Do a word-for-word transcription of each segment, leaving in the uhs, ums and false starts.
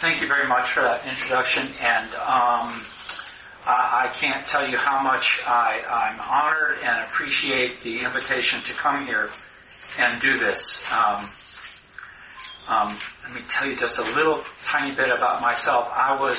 thank you very much for that introduction, and um, I, I can't tell you how much I, I'm honored and appreciate the invitation to come here and do this. Um, um, let me tell you just a little tiny bit about myself. I was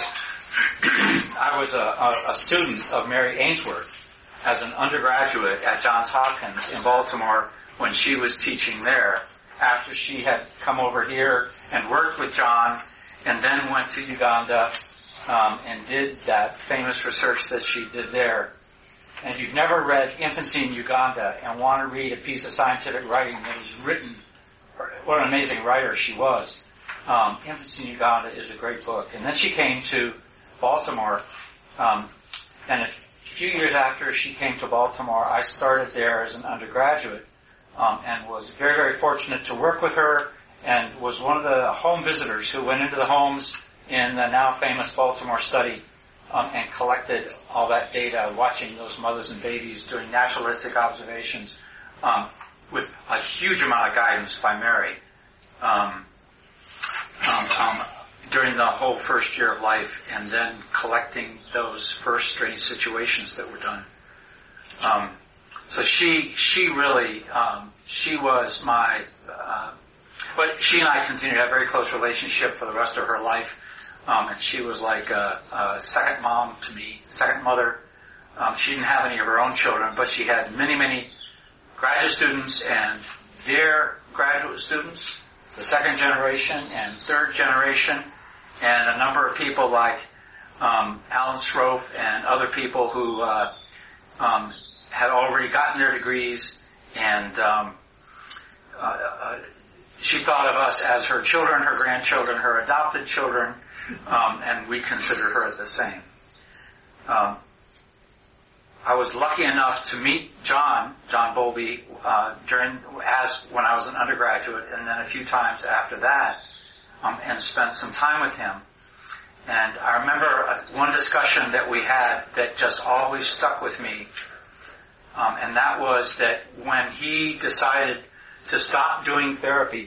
I was a, a, a student of Mary Ainsworth as an undergraduate at Johns Hopkins in Baltimore when she was teaching there, after she had come over here and worked with John and then went to Uganda um, and did that famous research that she did there. And if you've never read Infancy in Uganda and want to read a piece of scientific writing that was written, what an amazing writer she was, um, Infancy in Uganda is a great book. And then she came to Baltimore, um, and a few years after she came to Baltimore, I started there as an undergraduate, um, and was very, very fortunate to work with her, and was one of the home visitors who went into the homes in the now famous Baltimore study, um, and collected all that data, watching those mothers and babies, doing naturalistic observations, um, with a huge amount of guidance by Mary, um, um, um, during the whole first year of life, and then collecting those first strange situations that were done. Um, so she, she really, um, she was my, uh, but she and I continued to have a very close relationship for the rest of her life. Um, and she was like a, a second mom to me, second mother. Um, she didn't have any of her own children, but she had many, many graduate students and their graduate students, the second generation and third generation, and a number of people like um, Alan Srofe and other people who uh, um, had already gotten their degrees, and um, uh, uh, she thought of us as her children, her grandchildren, her adopted children, um, and we considered her the same. Um, I was lucky enough to meet John, John Bowlby, uh, during, as, when I was an undergraduate, and then a few times after that, um, and spent some time with him. And I remember uh, one discussion that we had that just always stuck with me, um, and that was that when he decided to stop doing therapy,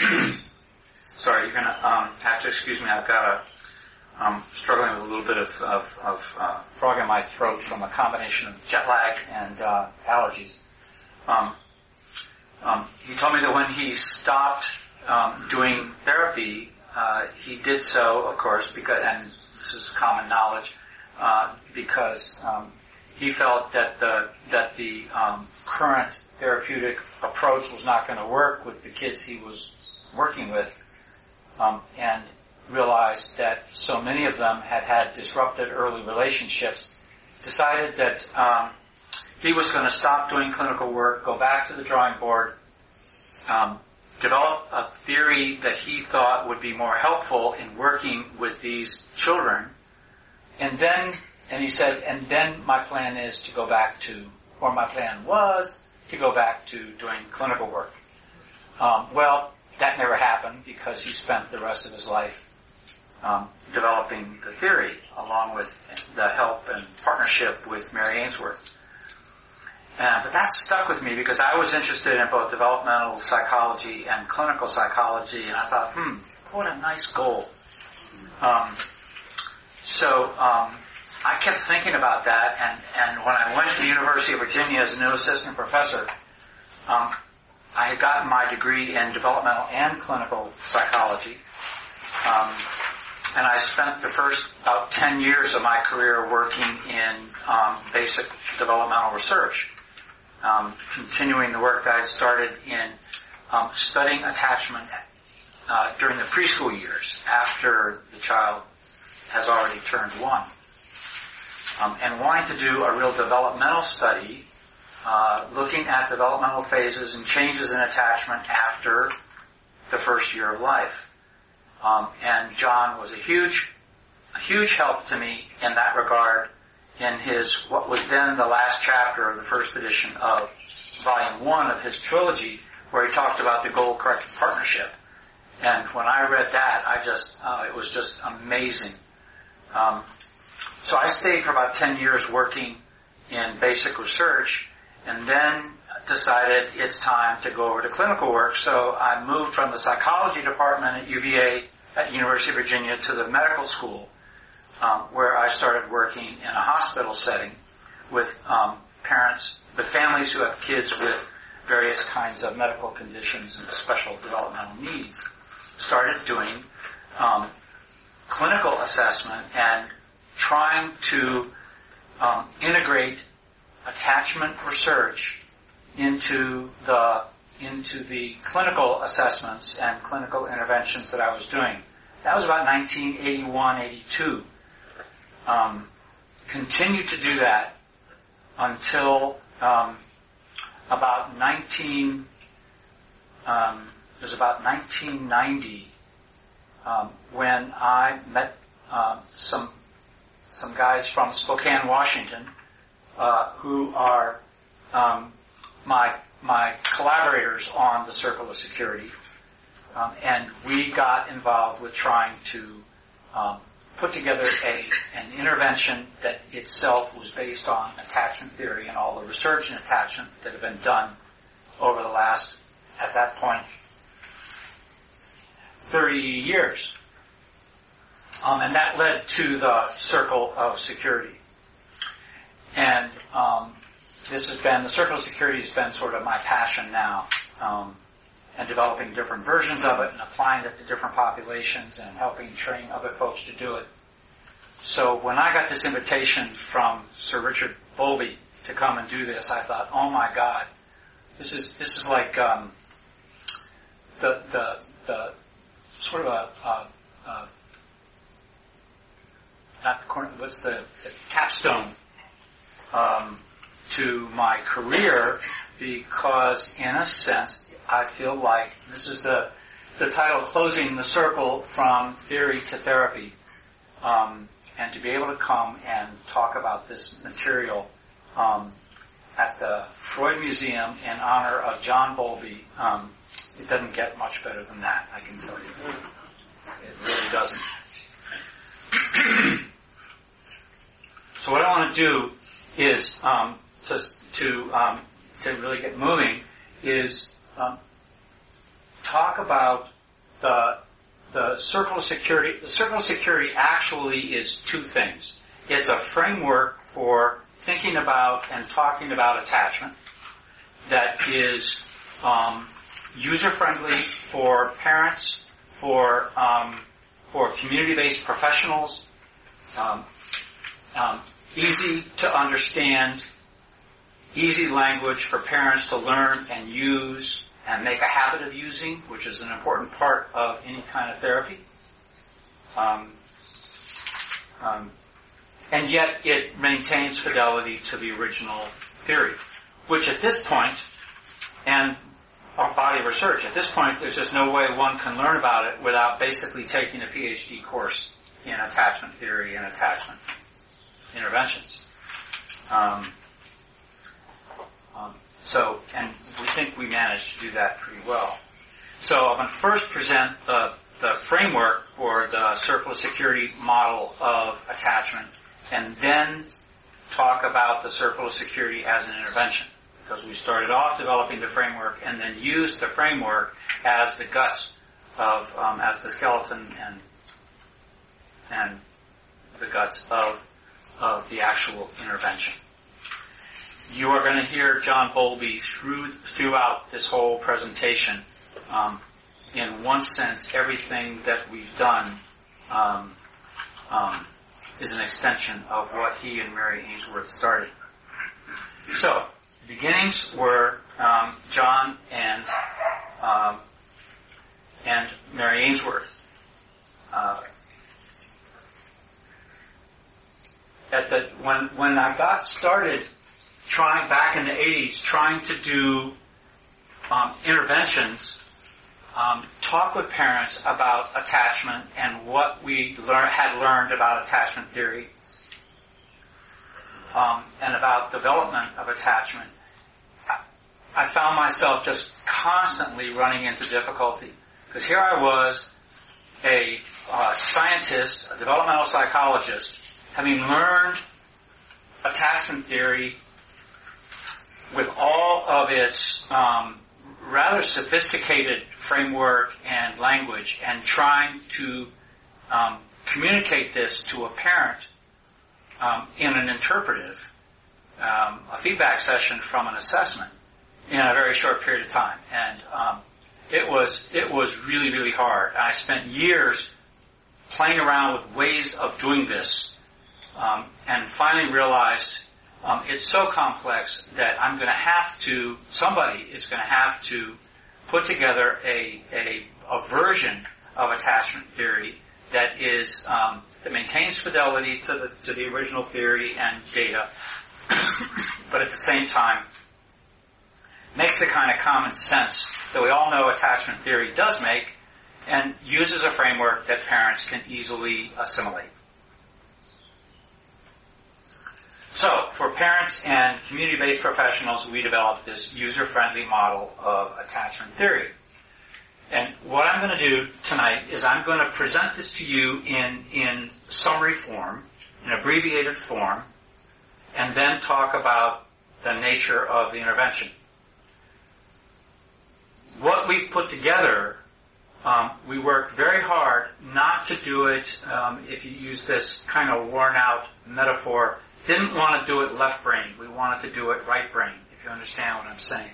sorry, you're gonna, um, have to excuse me, I've got a, I'm struggling with a little bit of, of, of uh, frog in my throat from a combination of jet lag and uh, allergies. Um, um, he told me that when he stopped um, doing therapy, uh, he did so, of course, because, and this is common knowledge, uh, because um, he felt that the that the um, current therapeutic approach was not going to work with the kids he was working with, um, and realized that so many of them had had disrupted early relationships, decided that um, he was going to stop doing clinical work, go back to the drawing board, um, develop a theory that he thought would be more helpful in working with these children, and then, and he said, and then my plan is to go back to, or my plan was to go back to doing clinical work. Um, well, that never happened because he spent the rest of his life Um, developing the theory, along with the help and partnership with Mary Ainsworth. Uh, but that stuck with me because I was interested in both developmental psychology and clinical psychology, and I thought, hmm, what a nice goal. Um, so um, I kept thinking about that, and, and when I went to the University of Virginia as a new assistant professor, um, I had gotten my degree in developmental and clinical psychology. Um, And I spent the first about ten years of my career working in um, basic developmental research, um, continuing the work that I had started in um, studying attachment uh, during the preschool years after the child has already turned one, um, and wanting to do a real developmental study, uh, looking at developmental phases and changes in attachment after the first year of life. Um, and John was a huge, a huge help to me in that regard in his, what was then the last chapter of the first edition of volume one of his trilogy, where he talked about the goal-corrected partnership. And when I read that, I just, uh, it was just amazing. Um, so I stayed for about ten years working in basic research, and then decided it's time to go over to clinical work. So I moved from the psychology department at U V A at University of Virginia to the medical school, um, where I started working in a hospital setting with um, parents, with families who have kids with various kinds of medical conditions and special developmental needs. Started doing um, clinical assessment and trying to um, integrate attachment research into the into the clinical assessments and clinical interventions that I was doing. That was about nineteen eighty-one, eighty-two. Um, continued to do that until um, about nineteen. Um, it was about nineteen ninety um, when I met uh, some some guys from Spokane, Washington, uh, who are um, my my collaborators on the Circle of Security, um, and we got involved with trying to um, put together a an intervention that itself was based on attachment theory and all the research in attachment that had been done over the last, at that point, thirty years. Um, and that led to the Circle of Security. And um, this has been, the Circle of Security has been sort of my passion now, um, and developing different versions of it and applying it to different populations and helping train other folks to do it. So when I got this invitation from Sir Richard Bowlby to come and do this, I thought, oh my God, this is this is like um, the the the sort of a, a, a not the corner, what's the, the capstone um, to my career, because in a sense I feel like this is the the title, Closing the Circle from Theory to Therapy, um, and to be able to come and talk about this material um, at the Freud Museum in honor of John Bowlby, um, it doesn't get much better than that, I can tell you. It really doesn't. So what I want to do is um, just to um, to really get moving is um, talk about the the Circle of Security. The Circle of Security actually is two things. It's a framework for thinking about and talking about attachment that is um, user-friendly for parents, for um, for community-based professionals, um, um, easy to understand, easy language for parents to learn and use and make a habit of using, which is an important part of any kind of therapy. Um, um, and yet it maintains fidelity to the original theory, which at this point, and our body of research, at this point there's just no way one can learn about it without basically taking a PhD course in attachment theory and attachment interventions. Um, um, so, and we think we managed to do that pretty well. So I'm going to first present the, the framework for the Circle of Security model of attachment, and then talk about the Circle of Security as an intervention, because we started off developing the framework and then used the framework as the guts of, um, as the skeleton and and the guts of of the actual intervention. You are going to hear John Bowlby through, throughout this whole presentation. Um, in one sense, everything that we've done um, um, is an extension of what he and Mary Ainsworth started. So, the beginnings were um, John and um, and Mary Ainsworth. Uh, At the, when when I got started trying back in the eighties, trying to do um, interventions, um, talk with parents about attachment and what we learn, had learned about attachment theory, um, and about development of attachment, I, I found myself just constantly running into difficulty. Because here I was, a uh, scientist, a developmental psychologist, having learned attachment theory with all of its um, rather sophisticated framework and language, and trying to um, communicate this to a parent um, in an interpretive, um, a feedback session from an assessment in a very short period of time. And um, it was it was really, really hard. I spent years playing around with ways of doing this, um, and finally realized um, it's so complex that I'm going to have to, somebody is going to have to put together a, a, a version of attachment theory that is um, that maintains fidelity to the to the original theory and data, but at the same time makes the kind of common sense that we all know attachment theory does make, and uses a framework that parents can easily assimilate. So, for parents and community-based professionals, we developed this user-friendly model of attachment theory. And what I'm going to do tonight is I'm going to present this to you in, in summary form, in abbreviated form, and then talk about the nature of the intervention. What we've put together, um, we worked very hard not to do it, um, if you use this kind of worn-out metaphor, didn't want to do it left brain. We wanted to do it right brain, if you understand what I'm saying.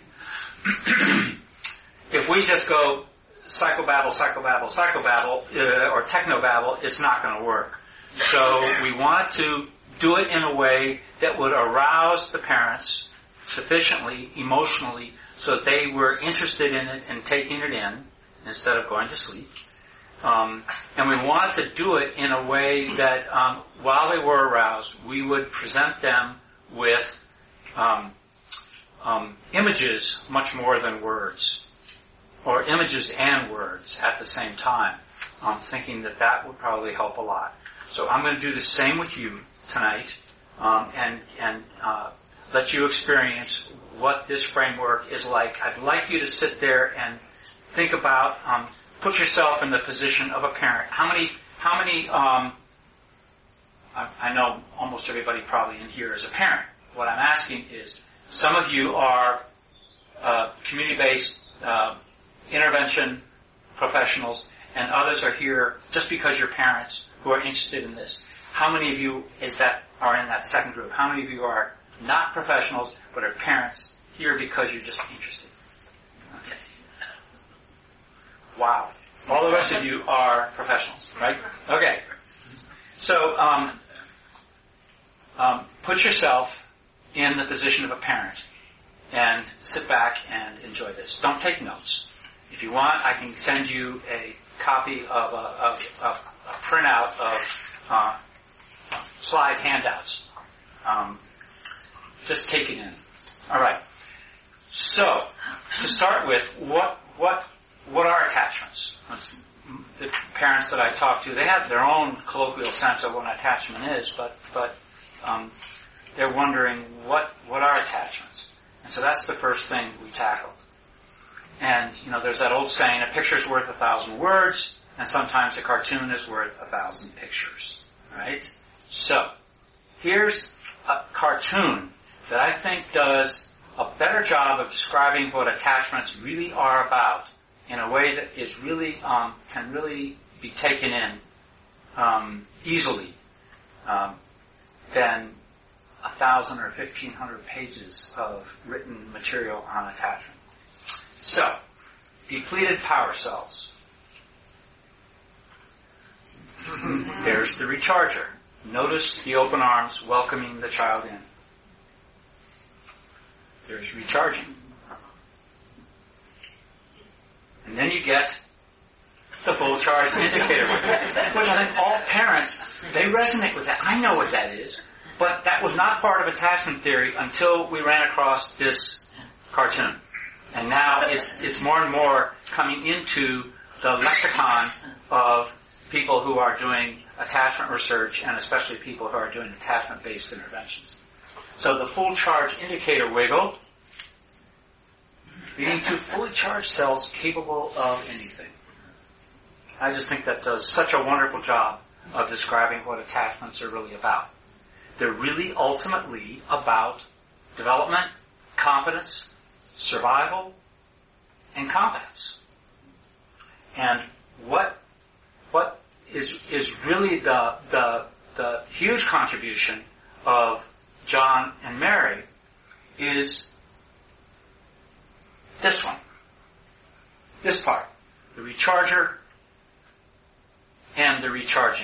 If we just go psychobabble, psychobabble, psychobabble, uh, or technobabble, it's not going to work. So we wanted to do it in a way that would arouse the parents sufficiently emotionally so that they were interested in it and taking it in instead of going to sleep. Um, and we wanted to do it in a way that um, while they were aroused, we would present them with um, um, images much more than words, or images and words at the same time. I'm thinking that that would probably help a lot. So I'm going to do the same with you tonight, um, and and uh, let you experience what this framework is like. I'd like you to sit there and think about, um, put yourself in the position of a parent. How many, how many, um, I, I know almost everybody probably in here is a parent. What I'm asking is, some of you are uh, community-based uh, intervention professionals, and others are here just because you're parents who are interested in this. How many of you is that are in that second group? How many of you are not professionals but are parents here because you're just interested? Okay. Wow. All the rest of you are professionals, right? Okay. So, um, um, put yourself in the position of a parent and sit back and enjoy this. Don't take notes. If you want, I can send you a copy of a, of, of a printout of uh, slide handouts. Um, just take it in. All right. So, to start with, what what what are attachments? The parents that I talk to, they have their own colloquial sense of what an attachment is, but but um, they're wondering what what are attachments, and so that's the first thing we tackled. And you know, there's that old saying: a picture's worth a thousand words, and sometimes a cartoon is worth a thousand pictures. Right? So, here's a cartoon that I think does a better job of describing what attachments really are about in a way that is really um, can really be taken in um, easily um, than a thousand or fifteen hundred pages of written material on attachment. So, depleted power cells. There's the recharger. Notice the open arms welcoming the child in. There's recharging. And then you get the full charge indicator, which I think all parents, they resonate with that. I know what that is, but that was not part of attachment theory until we ran across this cartoon. And now it's it's more and more coming into the lexicon of people who are doing attachment research, and especially people who are doing attachment-based interventions. So the full charge indicator wiggle, leading to fully charged cells capable of anything. I just think that does such a wonderful job of describing what attachments are really about. They're really ultimately about development, competence, survival, and competence. And what what is is really the the the huge contribution of John and Mary is this one. This part. The recharger and the recharging.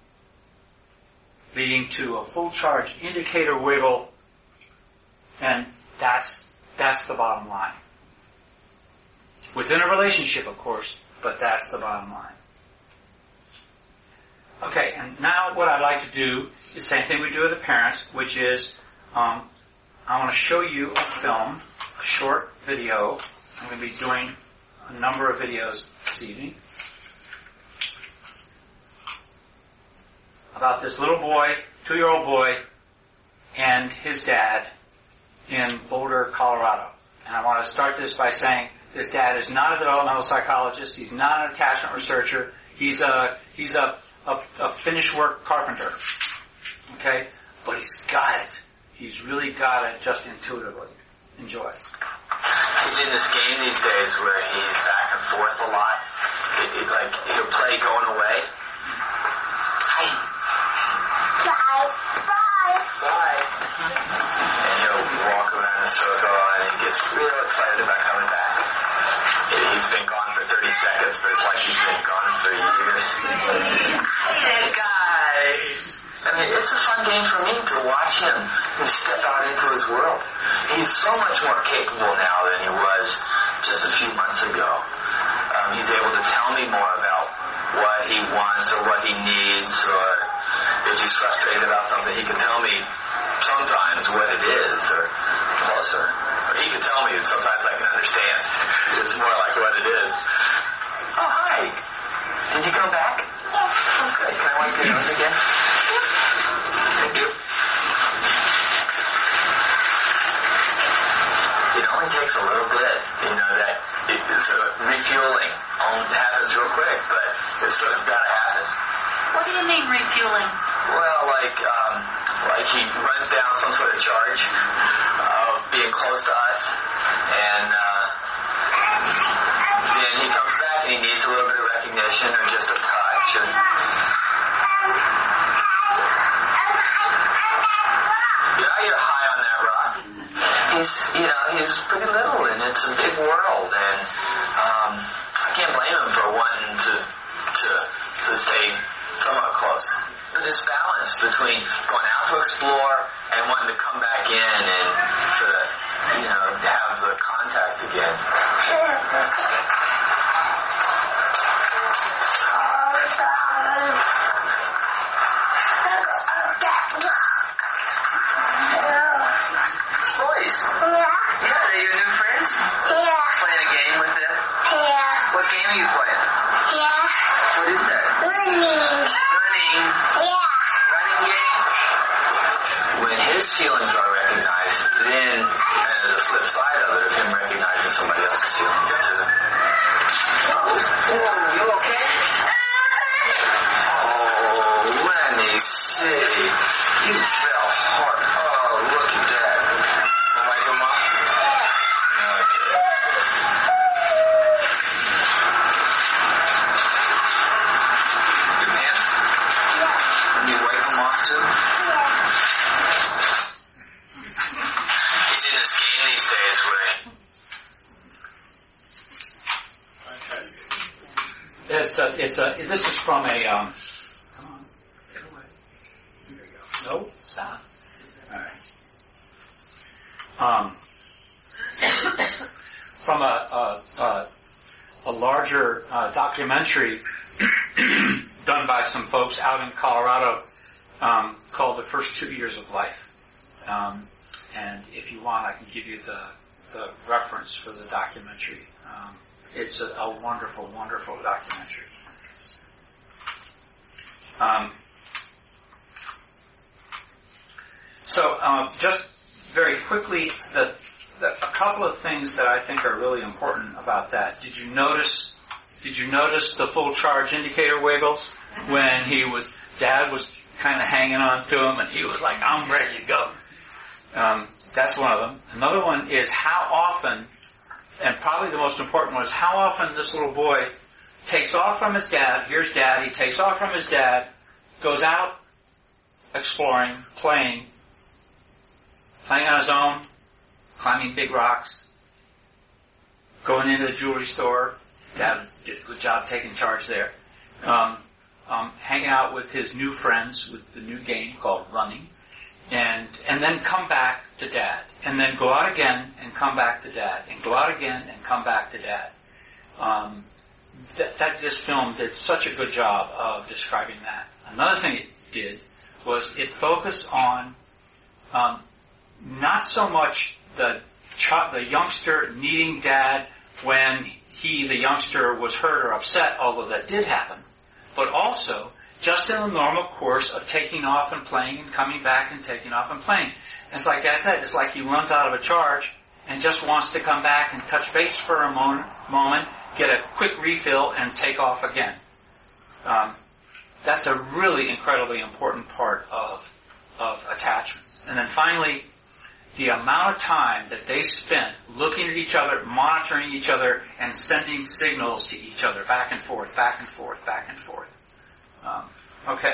Leading to a full charge indicator wiggle, and that's that's the bottom line. Within a relationship, of course, but that's the bottom line. Okay, and now what I'd like to do is the same thing we do with the parents, which is um, I want to show you a film, a short video. I'm going to be doing a number of videos this evening about this little boy, two-year-old boy, and his dad in Boulder, Colorado. And I want to start this by saying this dad is not a developmental psychologist. He's not an attachment researcher. He's a he's a, a, a finished work carpenter. Okay? But he's got it. He's really got it just intuitively. Enjoy. He's in this game these days where he's back and forth a lot. It, it, like, he'll play going away. Hi. Bye. Bye. Bye. And he'll walk around in a circle and he gets real excited about coming back. He's been gone for thirty seconds, but it's like he's been gone for years. Hey, guys. I mean, it's a fun game for me to watch him and step out into his world. He's so much more capable now than he was just a few months ago. Um, he's able to tell me more about what he wants or what he needs, or if he's frustrated about something, he can tell me sometimes what it is, or closer. Or he can tell me, and sometimes I can understand. It's more like what it is. Oh, hi. Did you come back? Yeah. Okay. Can I wipe your nose again? Thank you. It only takes a little bit, you know, that it, it's a refueling. Only happens real quick, but it's sort of got to happen. What do you mean refueling? Well, like, um, like he runs down some sort of charge of being close to us, and uh, then he comes back and he needs a little bit of recognition or just a touch. And, yeah, you're high on that rock. He's, you know, he's pretty little, and it's a big world, and um, I can't blame him for wanting to to to stay somewhat close. This balance between going out to explore and wanting to come back in and to, you know, have the contact again. Boys, yeah, they're your new friends? Yeah. Playing a game with them? Yeah. What game are you playing? Yeah. What is that? Running. Running. Yeah. Running game? When his feelings are recognized, then uh, the flip side of it of him recognizing somebody else's feelings too. Oh, you okay? Oh, let me see. You fell hard. Oh, look at that. Wanna wipe him off? Okay. Your pants? Can you wipe them off too? He's in this game these days where It's a, it's a, this is from a, um, come on, get away. There you go. No, stop. All right. Um, from a, a, a, a larger uh, documentary done by some folks out in Colorado um, called The First Two Years of Life. Um, and if you want, I can give you the, the reference for the documentary. Um, It's a, a wonderful, wonderful documentary. Um, so, um, just very quickly, the, the, a couple of things that I think are really important about that. Did you notice? Did you notice the full charge indicator wiggles when he was? Dad was kind of hanging on to him, and he was like, "I'm ready to go." Um, that's one of them. Another one is how often and probably the most important one is how often this little boy takes off from his dad. Here's dad. He takes off from his dad, goes out exploring, playing, playing on his own, climbing big rocks, going into the jewelry store. Dad did a good job taking charge there. Um, um, hanging out with his new friends with the new game called running, and and then come back to dad, and then go out again and come back to dad, and go out again and come back to dad. Um, that, that this film did such a good job of describing that. Another thing it did was it focused on um, not so much the ch- the youngster needing dad when he, the youngster, was hurt or upset, although that did happen, but also just in the normal course of taking off and playing and coming back and taking off and playing. And it's like I said, it's like he runs out of a charge and just wants to come back and touch base for a moment, moment get a quick refill, and take off again. Um, that's a really incredibly important part of, of attachment. And then finally, the amount of time that they spent looking at each other, monitoring each other, and sending signals to each other back and forth, back and forth, back and forth. Um, okay.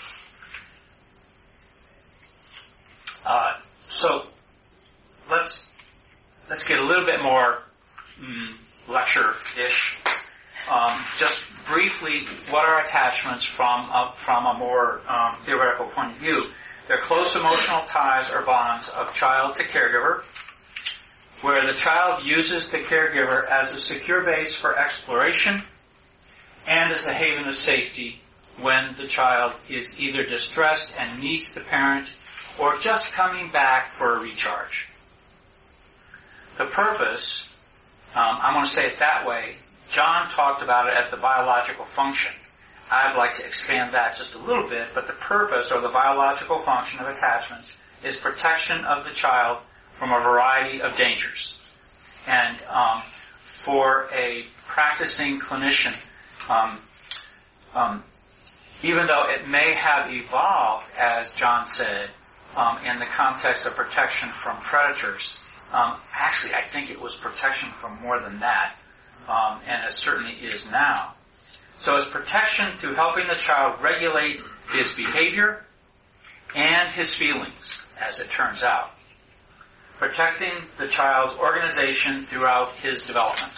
Uh, so let's let's get a little bit more mm, lecture-ish. Um, just briefly, what are attachments from a, from a more um, theoretical point of view? They're close emotional ties or bonds of child to caregiver, where the child uses the caregiver as a secure base for exploration and as a haven of safety when the child is either distressed and needs the parent or just coming back for a recharge. The purpose, um, I'm going to say it that way, John talked about it as the biological function. I'd like to expand that just a little bit, but the purpose or the biological function of attachments is protection of the child from a variety of dangers. And um, for a practicing clinician, um, um, even though it may have evolved, as John said, um, in the context of protection from predators, um, actually I think it was protection from more than that, um, and it certainly is now. So it's protection through helping the child regulate his behavior and his feelings, as it turns out. Protecting the child's organization throughout his development.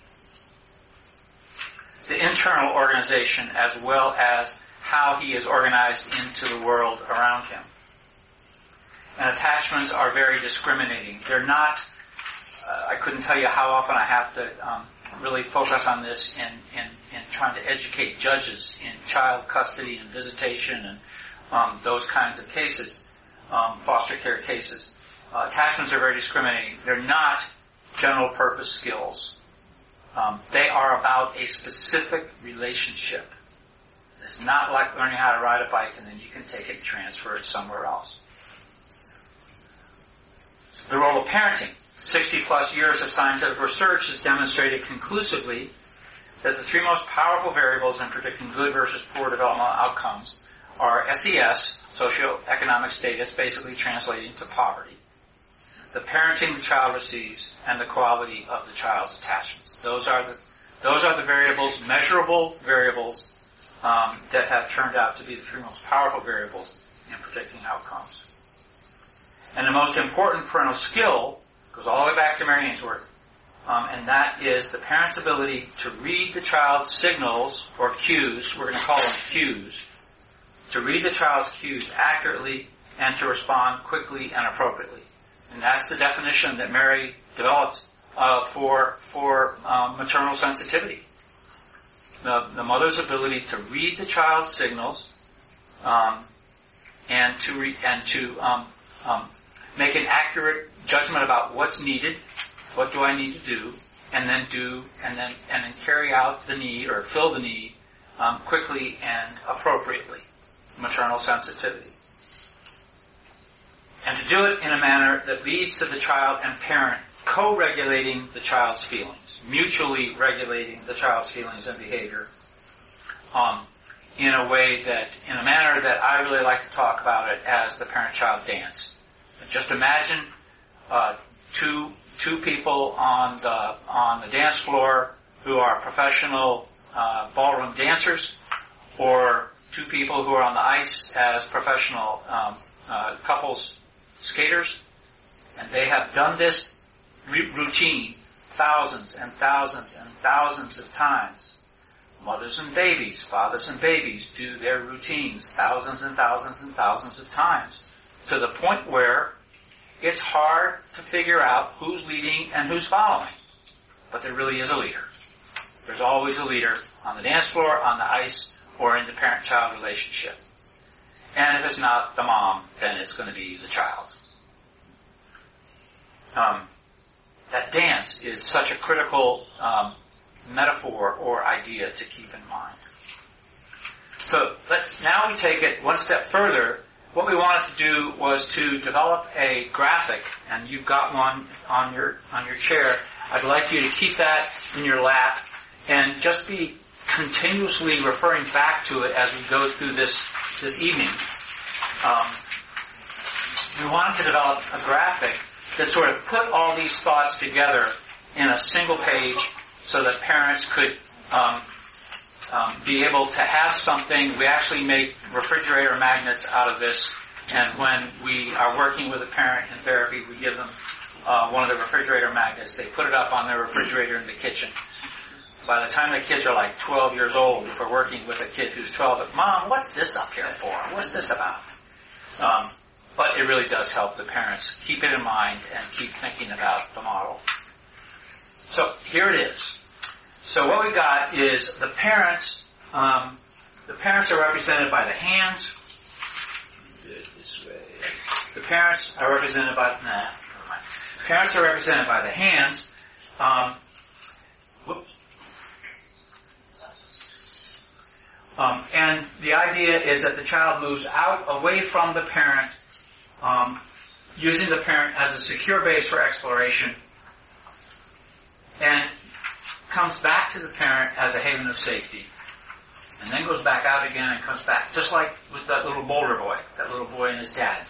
The internal organization as well as how he is organized into the world around him. And attachments are very discriminating. They're not, uh, I couldn't tell you how often I have to um, really focus on this in, in, in trying to educate judges in child custody and visitation and um, those kinds of cases, um, foster care cases. Uh, attachments are very discriminating. They're not general purpose skills. Um, they are about a specific relationship. It's not like learning how to ride a bike and then you can take it and transfer it somewhere else. The role of parenting. sixty plus years of scientific research has demonstrated conclusively that the three most powerful variables in predicting good versus poor developmental outcomes are S E S, socioeconomic status, basically translating to poverty, the parenting the child receives, and the quality of the child's attachments. Those are the those are the variables, measurable variables, um, that have turned out to be the three most powerful variables in predicting outcomes. And the most important parental skill goes all the way back to Mary Ainsworth, um, and that is the parent's ability to read the child's signals or cues, we're going to call them cues, to read the child's cues accurately and to respond quickly and appropriately. And that's the definition that Mary developed uh, for for um, maternal sensitivity. The, the mother's ability to read the child's signals um, and to re- and to um, um, make an accurate judgment about what's needed, what do I need to do, and then do and then and then carry out the need or fill the need um, quickly and appropriately. Maternal sensitivity. And to do it in a manner that leads to the child and parent co-regulating the child's feelings, mutually regulating the child's feelings and behavior, um, in a way that, in a manner that I really like to talk about it as the parent-child dance. Just imagine uh, two two people on the on the dance floor who are professional uh, ballroom dancers, or two people who are on the ice as professional um, uh, couples skaters, and they have done this r- routine thousands and thousands and thousands of times. Mothers and babies, fathers and babies do their routines thousands and thousands and thousands of times, to the point where it's hard to figure out who's leading and who's following. But there really is a leader. There's always a leader on the dance floor, on the ice, or in the parent-child relationship. And if it's not the mom, then it's going to be the child. Um, that dance is such a critical um, metaphor or idea to keep in mind. So let's now we take it one step further. What we wanted to do was to develop a graphic, and you've got one on your on your chair. I'd like you to keep that in your lap and just be continuously referring back to it as we go through this this evening. Um, we wanted to develop a graphic that sort of put all these thoughts together in a single page so that parents could um, um, be able to have something. We actually make refrigerator magnets out of this, and when we are working with a parent in therapy, we give them uh, one of the refrigerator magnets. They put it up on their refrigerator in the kitchen. By the time the kids are like twelve years old, if we're working with a kid who's twelve, like, Mom, what's this up here for? What's this about? Um, but it really does help the parents keep it in mind and keep thinking about the model. So here it is. So what we've got is the parents. Um, the parents are represented by the hands. Do it this way. The parents are represented by nah. Never mind. Parents are represented by the hands. Um, whoops. Um, and the idea is that the child moves out away from the parent, um, using the parent as a secure base for exploration, and comes back to the parent as a haven of safety, and then goes back out again and comes back, just like with that little boulder boy, that little boy and his dad.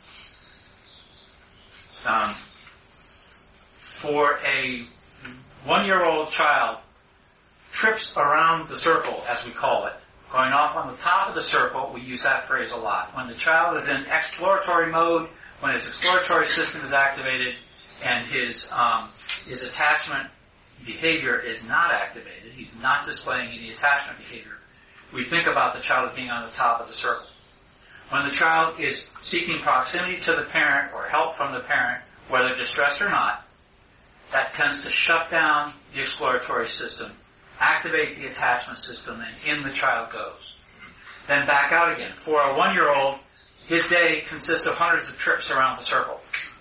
Um, for a one-year-old child, trips around the circle, as we call it, going off on the top of the circle, we use that phrase a lot. When the child is in exploratory mode, when his exploratory system is activated, and his um, his attachment behavior is not activated, he's not displaying any attachment behavior, we think about the child as being on the top of the circle. When the child is seeking proximity to the parent or help from the parent, whether distressed or not, that tends to shut down the exploratory system, activate the attachment system, and in the child goes. Then back out again. For a one-year-old, his day consists of hundreds of trips around the circle.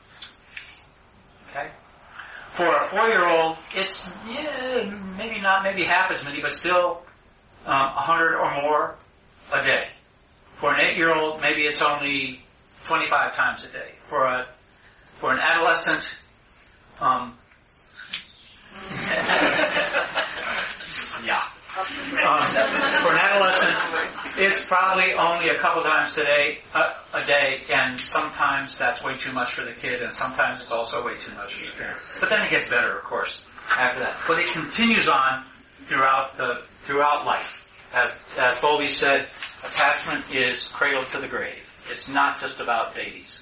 Okay? For a four-year-old, it's yeah, maybe not, maybe half as many, but still um, a hundred or more a day. For an eight-year-old, maybe it's only twenty-five times a day. For a for an adolescent, um, yeah. Um, for an adolescent, it's probably only a couple times today, a, a day, and sometimes that's way too much for the kid, and sometimes it's also way too much for the parent. But then it gets better, of course, after that. But it continues on throughout the throughout life. As as Bowlby said, attachment is cradle to the grave. It's not just about babies.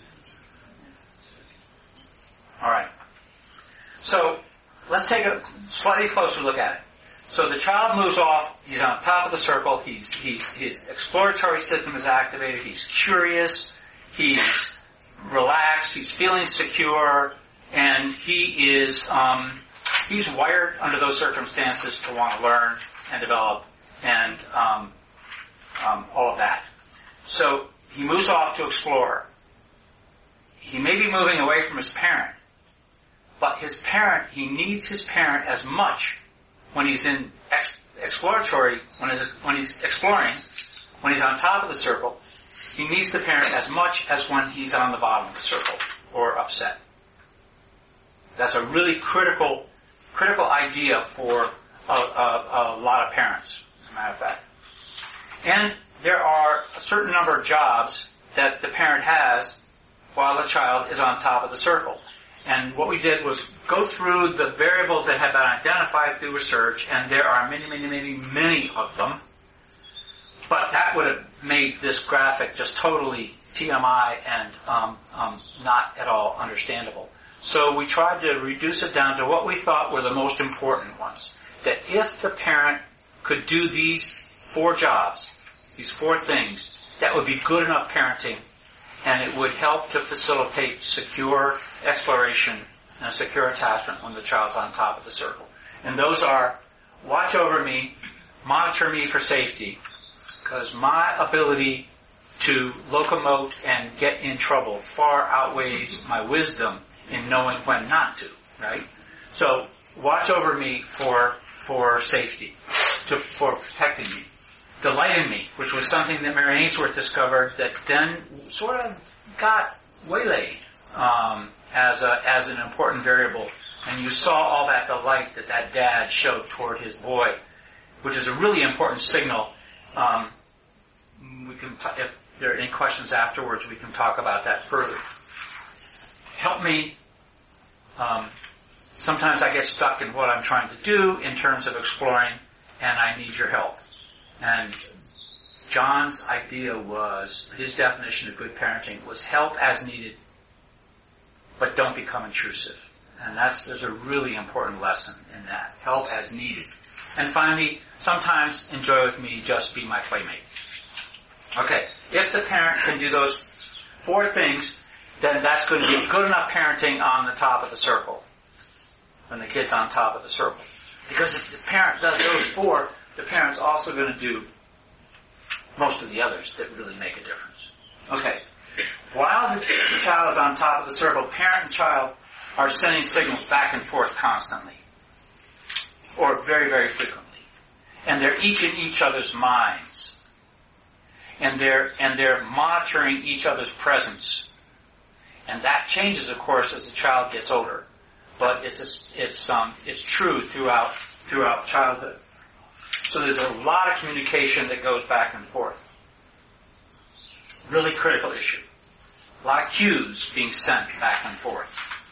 All right. So let's take a slightly closer look at it. So the child moves off, he's on top of the circle, he's, he's, his exploratory system is activated, he's curious, he's relaxed, he's feeling secure, and he is, um, he's wired under those circumstances to want to learn and develop and, um, um, all of that. So he moves off to explore. He may be moving away from his parent, but his parent, he needs his parent as much when he's in ex- exploratory, when he's, when he's exploring, when he's on top of the circle, he needs the parent as much as when he's on the bottom of the circle or upset. That's a really critical, critical idea for a, a, a lot of parents, as a matter of fact. And there are a certain number of jobs that the parent has while the child is on top of the circle. And what we did was go through the variables that have been identified through research, and there are many, many, many, many of them. But that would have made this graphic just totally T M I and um, um, not at all understandable. So we tried to reduce it down to what we thought were the most important ones. That if the parent could do these four jobs, these four things, that would be good enough parenting, and it would help to facilitate secure exploration and secure attachment when the child's on top of the circle. And those are, watch over me, monitor me for safety, because my ability to locomote and get in trouble far outweighs my wisdom in knowing when not to, right? So, watch over me for for safety, to, for protecting me. Delight in me, which was something that Mary Ainsworth discovered that then sort of got waylaid um, as a, as an important variable. And you saw all that delight that that dad showed toward his boy, which is a really important signal. Um, we can, t- if there are any questions afterwards, we can talk about that further. Help me. Um, sometimes I get stuck in what I'm trying to do in terms of exploring, and I need your help. And John's idea was, his definition of good parenting was help as needed, but don't become intrusive. And that's, there's a really important lesson in that. Help as needed. And finally, sometimes enjoy with me, just be my playmate. Okay, if the parent can do those four things, then that's going to be good enough parenting on the top of the circle. When the kid's on top of the circle. Because if the parent does those four, the parent's also going to do most of the others that really make a difference. Okay. While the child is on top of the circle, parent and child are sending signals back and forth constantly. Or very, very frequently. And they're each in each other's minds. And they're, and they're monitoring each other's presence. And that changes, of course, as the child gets older. But it's, a, it's, um, it's true throughout, throughout childhood. So there's a lot of communication that goes back and forth. Really critical issue. A lot of cues being sent back and forth.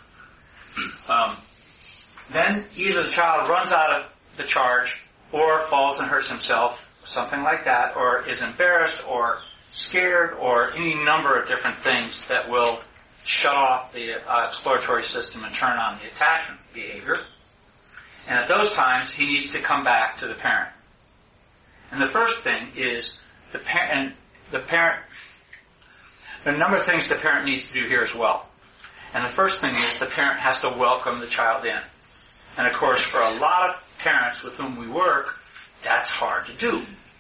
Um, then either the child runs out of the charge, or falls and hurts himself, something like that, or is embarrassed, or scared, or any number of different things that will shut off the uh, exploratory system and turn on the attachment behavior. And at those times, he needs to come back to the parent. And the first thing is the parent. The parent. There are a number of things the parent needs to do here as well. And the first thing is the parent has to welcome the child in. And of course, for a lot of parents with whom we work, that's hard to do.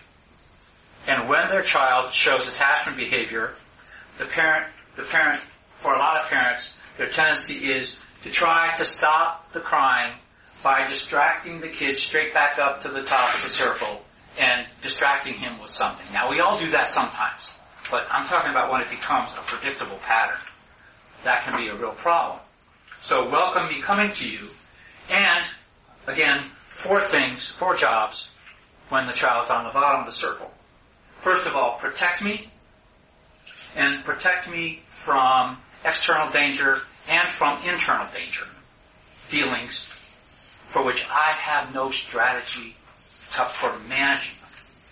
And when their child shows attachment behavior, the parent, the parent, for a lot of parents, their tendency is to try to stop the crying by distracting the kid straight back up to the top of the circle and distracting him with something. Now, we all do that sometimes, but I'm talking about when it becomes a predictable pattern. That can be a real problem. So welcome me coming to you, and, again, four things, four jobs when the child's on the bottom of the circle. First of all, protect me, and protect me from external danger and from internal danger. Feelings for which I have no strategy to, for managing them.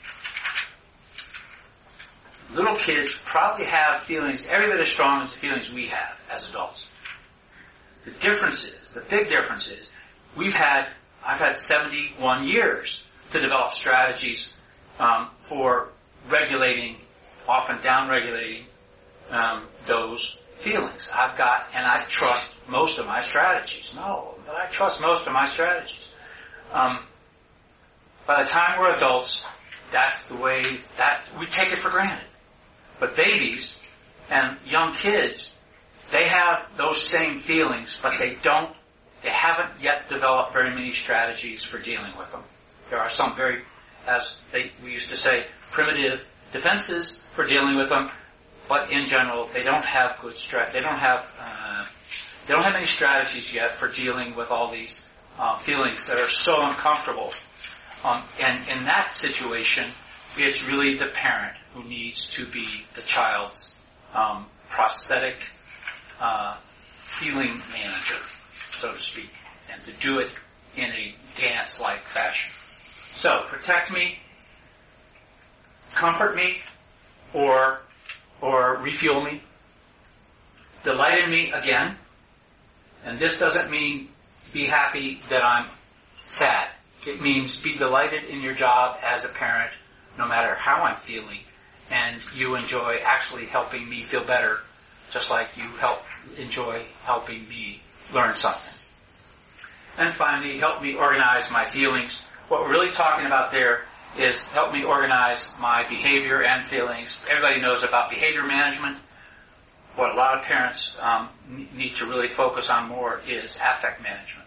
Little kids probably have feelings every bit as strong as the feelings we have as adults. The difference is, the big difference is, we've had, I've had seventy-one years to develop strategies um, for regulating, often down-regulating um, those feelings. I've got, and I trust most of my strategies. No, but I trust most of my strategies. Um, by the time we're adults, that's the way, that we take it for granted. But babies and young kids, they have those same feelings, but they don't, they haven't yet developed very many strategies for dealing with them. There are some very, as they, we used to say, primitive defenses for dealing with them, but in general, they don't have good strat. They don't have, uh, they don't have any strategies yet for dealing with all these uh, feelings that are so uncomfortable. Um, and in that situation, it's really the parent who needs to be the child's um, prosthetic uh, feeling manager, so to speak, and to do it in a dance-like fashion. So, protect me, comfort me, or or refuel me, delight in me again, and this doesn't mean be happy that I'm sad. It means be delighted in your job as a parent, no matter how I'm feeling, and you enjoy actually helping me feel better, just like you help enjoy helping me learn something. And finally, help me organize my feelings. What we're really talking about there is help me organize my behavior and feelings. Everybody knows about behavior management. What a lot of parents um, need to really focus on more is affect management.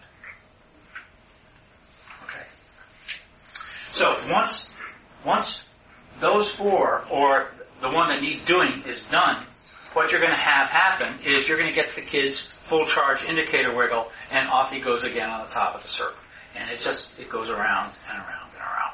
Okay. So once once those four, or the one that needs doing, is done, what you're going to have happen is you're going to get the kid's full charge indicator wiggle, and off he goes again on the top of the circle. And it just, it goes around and around and around.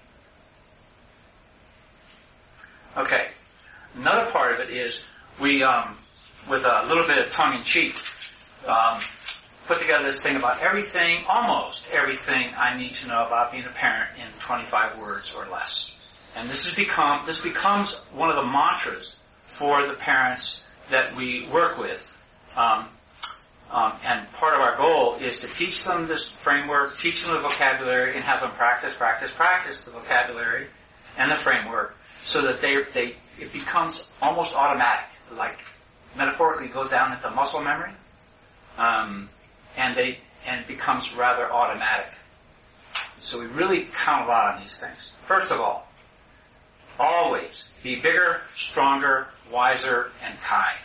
Okay. Another part of it is we, um, with a little bit of tongue-in-cheek, um, put together this thing about everything, almost everything I need to know about being a parent in twenty-five words or less. And this has become, this becomes one of the mantras for the parents that we work with. Um, um, and part of our goal is to teach them this framework, teach them the vocabulary, and have them practice, practice, practice the vocabulary and the framework, so that they, they, it becomes almost automatic, like metaphorically goes down into muscle memory, um, and they, and it becomes rather automatic. So we really count a lot on these things. First of all, always be bigger, stronger, wiser, and kind.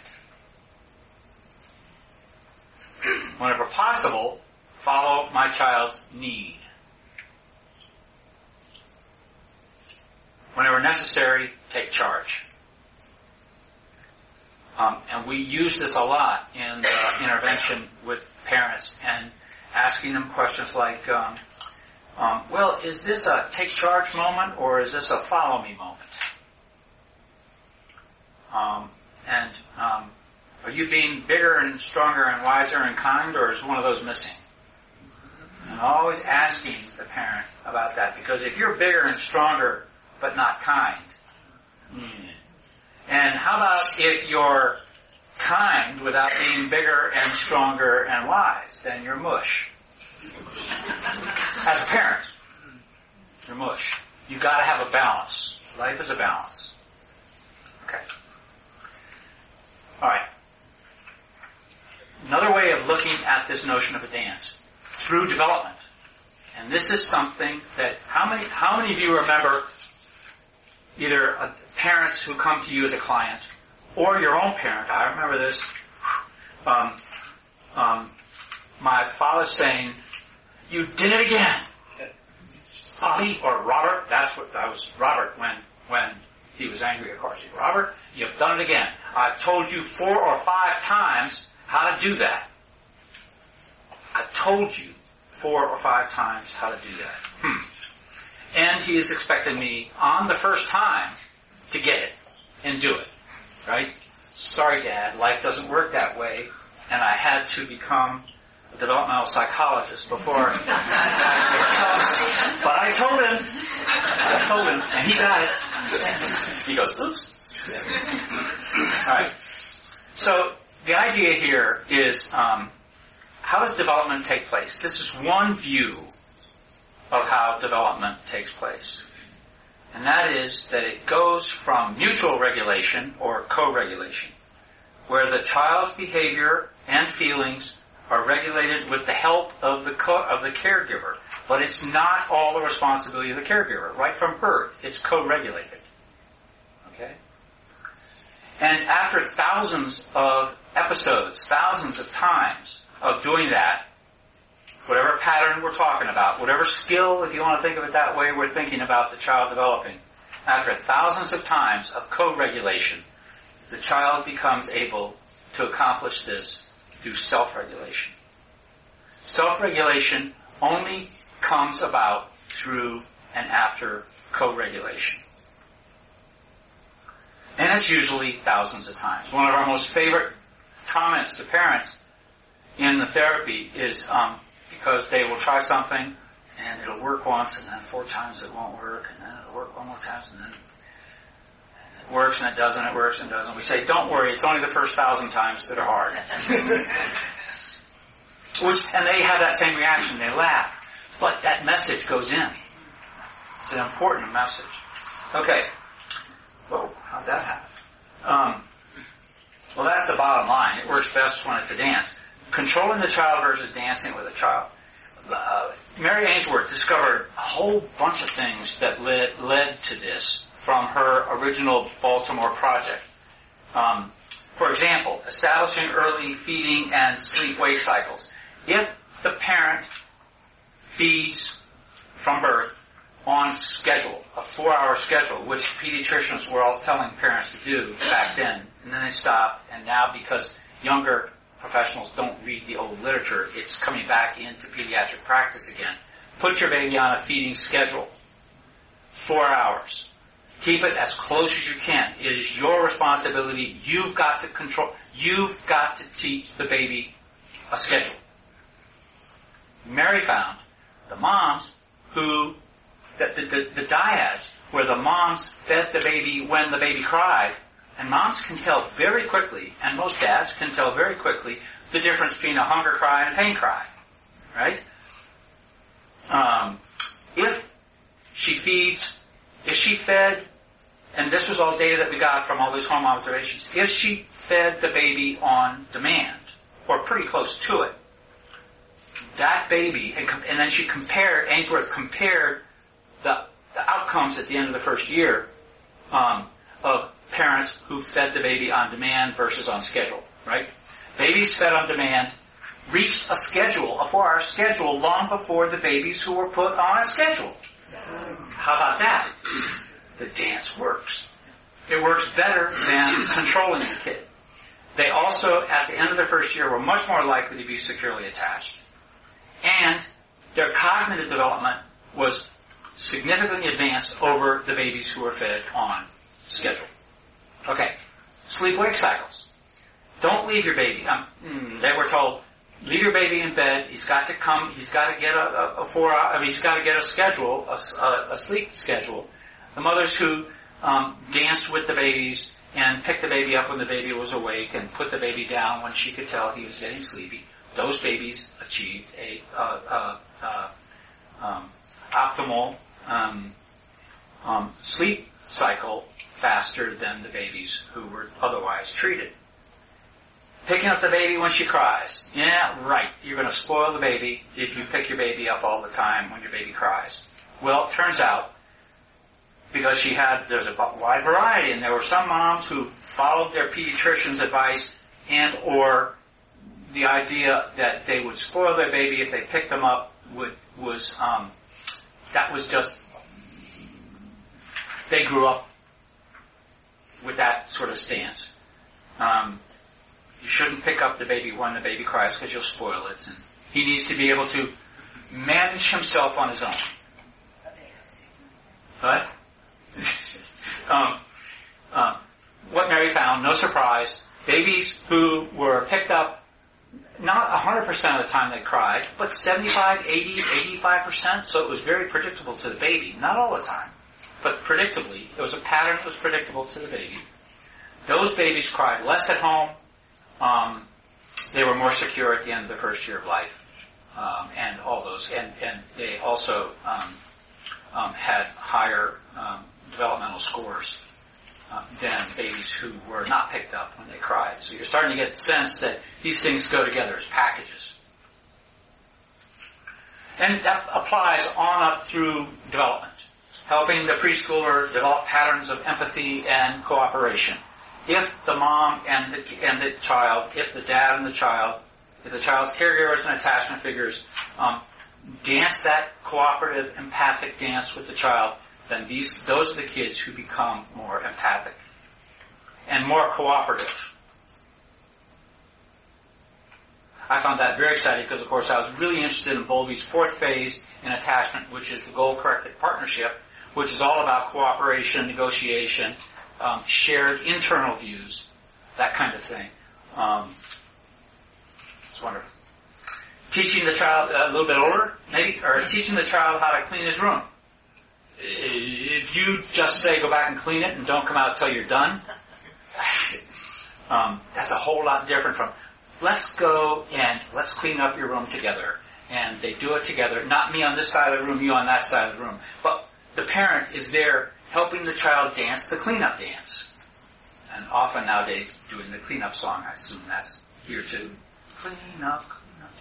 Whenever possible, follow my child's need. Whenever necessary, take charge. Um, and we use this a lot in uh, intervention with parents and asking them questions like, um, um, well, is this a take charge moment or is this a follow me moment? Um, and um, are you being bigger and stronger and wiser and kind, or is one of those missing? And always asking the parent about that, because if you're bigger and stronger but not kind, mm. and how about if you're kind without being bigger and stronger and wise? Then you're mush. As a parent, you're mush. You've got to have a balance. Life is a balance. Okay. All right. Another way of looking at this notion of a dance, through development. And this is something that, how many, how many of you remember either uh, parents who come to you as a client, or your own parent? I remember this. Um, um, my father saying, "You did it again, Bobby," or Robert. That's what that was. Robert when when he was angry, of course. Robert, you've done it again. I've told you four or five times how to do that. I've told you four or five times how to do that. Hmm. And he is expecting me on the first time to get it and do it. Right? Sorry, Dad, life doesn't work that way. And I had to become a developmental psychologist before. But I told him. I told him, and he got it. He goes, oops. All right. So the idea here is, um, how does development take place? This is one view of how development takes place. And that is that it goes from mutual regulation or co-regulation, where the child's behavior and feelings are regulated with the help of the co- of the caregiver. But it's not all the responsibility of the caregiver. Right from birth, it's co-regulated. Okay? And after thousands of episodes, thousands of times of doing that, whatever pattern we're talking about, whatever skill, if you want to think of it that way, we're thinking about the child developing, after thousands of times of co-regulation, the child becomes able to accomplish this through self-regulation. Self-regulation only comes about through and after co-regulation. And it's usually thousands of times. One of our most favorite comments to parents in the therapy is um, because they will try something and it'll work once, and then four times it won't work, and then it'll work one more time, and then it works and it doesn't, it works and it doesn't. We say, don't worry, it's only the first thousand times that are hard. Which, and they have that same reaction, they laugh. But that message goes in. It's an important message. Okay. Whoa, how'd that happen? Um, well, that's the bottom line. It works best when it's a dance. Controlling the child versus dancing with a child. Uh, Mary Ainsworth discovered a whole bunch of things that led, led to this from her original Baltimore project. Um, for example, establishing early feeding and sleep-wake cycles. If the parent feeds from birth on schedule, a four-hour schedule, which pediatricians were all telling parents to do back then, and then they stopped, and now because younger professionals don't read the old literature, it's coming back into pediatric practice again. Put your baby on a feeding schedule. Four hours. Keep it as close as you can. It is your responsibility. You've got to control. You've got to teach the baby a schedule. Mary found the moms who, the, the, the, the dyads, where the moms fed the baby when the baby cried, and moms can tell very quickly, and most dads can tell very quickly, the difference between a hunger cry and a pain cry. Right? Um, if she feeds, if she fed, and this was all data that we got from all these home observations, if she fed the baby on demand, or pretty close to it, that baby, and, and then she compared, Ainsworth compared the, the outcomes at the end of the first year um, of parents who fed the baby on demand versus on schedule, right? Babies fed on demand reached a schedule, a four-hour schedule, long before the babies who were put on a schedule. How about that? The dance works. It works better than controlling the kid. They also, at the end of the first year, were much more likely to be securely attached. And their cognitive development was significantly advanced over the babies who were fed on schedule. Okay, sleep-wake cycles. Don't leave your baby. Um, they were told, leave your baby in bed. He's got to come. He's got to get a, a, a four. I mean, he's got to get a schedule, a, a, a sleep schedule. The mothers who um, danced with the babies and picked the baby up when the baby was awake and put the baby down when she could tell he was getting sleepy. Those babies achieved a uh, uh, uh, um, optimal um, um, sleep cycle faster than the babies who were otherwise treated. Picking up the baby when she cries. Yeah, right. You're going to spoil the baby if you pick your baby up all the time when your baby cries. Well, it turns out, because she had, there's a wide variety, and there were some moms who followed their pediatrician's advice and or the idea that they would spoil their baby if they picked them up would, was, um, that was just, they grew up with that sort of stance. Um, you shouldn't pick up the baby when the baby cries because you'll spoil it. And he needs to be able to manage himself on his own. What? um, uh, what Mary found, no surprise, babies who were picked up, not one hundred percent of the time they cried, but seventy-five, eighty, eighty-five percent, so it was very predictable to the baby. Not all the time, but predictably. There was a pattern that was predictable to the baby. Those babies cried less at home. Um, they were more secure at the end of the first year of life. Um, and all those, and, and they also um, um, had higher um, developmental scores uh, than babies who were not picked up when they cried. So you're starting to get the sense that these things go together as packages. And that applies on up through development, helping the preschooler develop patterns of empathy and cooperation. If the mom and the, and the child, if the dad and the child, if the child's caregivers and attachment figures um, dance that cooperative, empathic dance with the child, then these those are the kids who become more empathic and more cooperative. I found that very exciting because, of course, I was really interested in Bowlby's fourth phase in attachment, which is the goal-corrected partnership, which is all about cooperation, negotiation, um, shared internal views, that kind of thing. Um, it's wonderful. teaching the child a little bit older, maybe, or teaching the child how to clean his room. If you just say go back and clean it and don't come out until you're done, um, that's a whole lot different from let's go and let's clean up your room together. And they do it together, not me on this side of the room, you on that side of the room. But the parent is there helping the child dance the cleanup dance. And often nowadays doing the cleanup song, I assume that's here too. Clean up, clean up,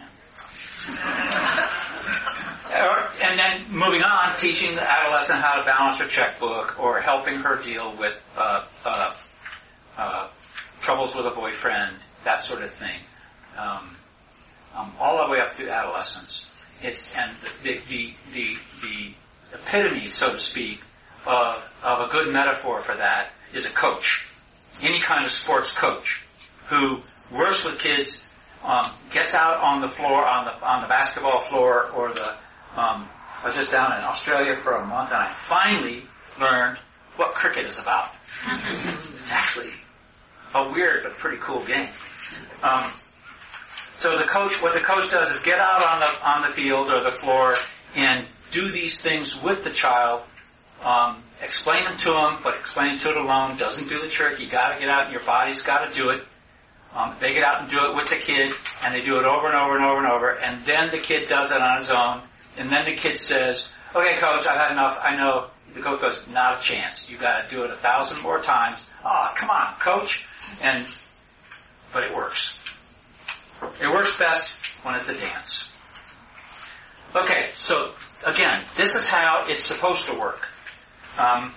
yeah. And then moving on, teaching the adolescent how to balance her checkbook or helping her deal with uh, uh, uh, troubles with a boyfriend, that sort of thing. Um, um, all the way up through adolescence. It's and the the the, the epitome, so to speak, of of a good metaphor for that is a coach. Any kind of sports coach who works with kids, um, gets out on the floor, on the on the basketball floor, or the. Um, I was just down in Australia for a month, and I finally learned what cricket is about. It's actually a weird but pretty cool game. Um, so the coach, what the coach does is get out on the on the field or the floor and do these things with the child. Um, explain them to them, but explaining to it alone doesn't do the trick. You got to get out, and your body's got to do it. Um, they get out and do it with the kid, and they do it over and over and over and over, and then the kid does it on his own, and then the kid says, "Okay, coach, I've had enough. I know." The coach goes, "Not a chance. You got to do it a thousand more times." "Oh, come on, coach!" And but it works. It works best when it's a dance. Okay, so again, this is how it's supposed to work. Um,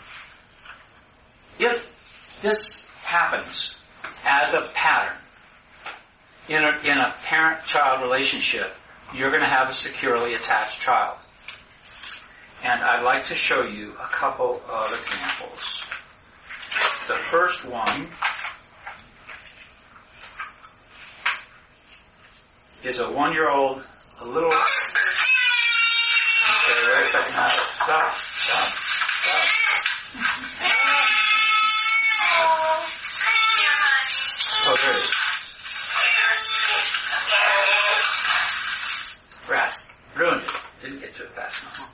if this happens as a pattern in a, in a parent-child relationship, you're going to have a securely attached child. And I'd like to show you a couple of examples. The first one is a one-year-old, a little... Okay, wait a second. Now. Stop, stop, stop. Oh, there it is. Rats. Ruined it. Didn't get to it fast enough.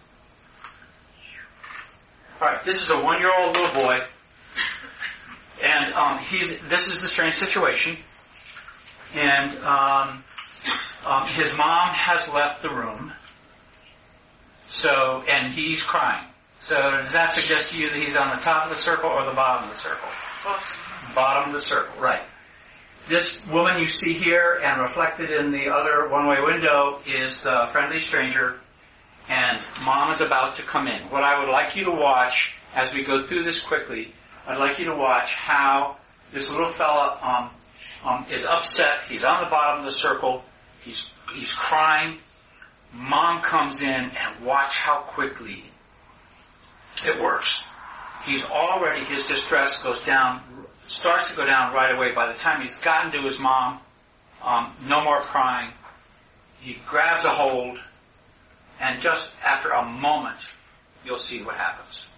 Alright, this is a one-year-old little boy. And um, he's. This is the strange situation. And um, um, his mom has left the room. So, and he's crying. So does that suggest to you that he's on the top of the circle or the bottom of the circle? Bottom of the circle, right. This woman you see here and reflected in the other one-way window is the friendly stranger, and mom is about to come in. What I would like you to watch as we go through this quickly, I'd like you to watch how this little fella um, um, is upset. He's on the bottom of the circle. He's he's crying. Mom comes in, and watch how quickly it works. He's already, his distress goes down, starts to go down right away. By the time he's gotten to his mom, um, no more crying. He grabs a hold, and just after a moment, you'll see what happens.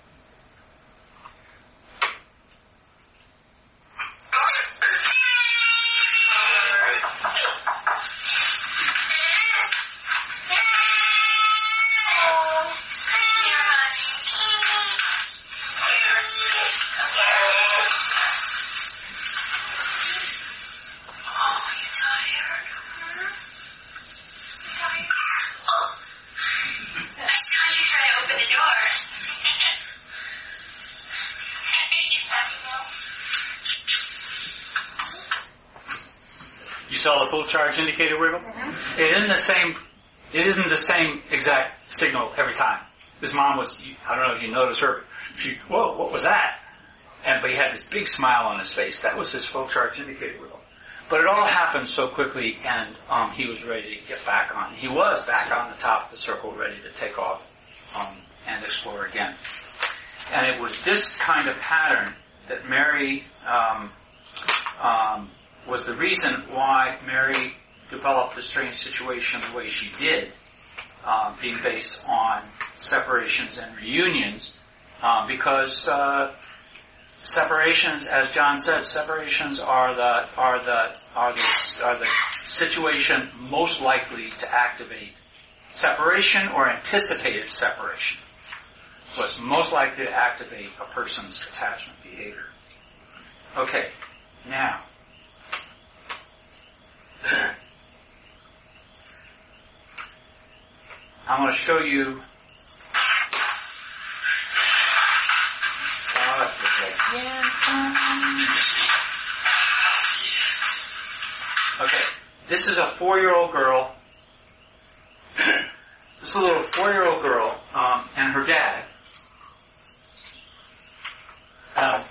Saw the full charge indicator wiggle? Mm-hmm. It isn't the same. It isn't the same exact signal every time. His mom was. I don't know if you noticed her. She. Whoa! What was that? And but he had this big smile on his face. That was his full charge indicator wiggle. But it all happened so quickly, and um, he was ready to get back on. He was back on the top of the circle, ready to take off um, and explore again. And it was this kind of pattern that Mary. Um, um, was the reason why Mary developed the strange situation the way she did, uh, being based on separations and reunions, uh, because uh, separations, as John said, separations are the are the are the are the situation most likely to activate separation or anticipated separation. What's most likely to activate a person's attachment behavior. Okay, now, I want to show you Okay, this is a four-year-old girl. This is a little four-year-old girl um, and her dad. Um,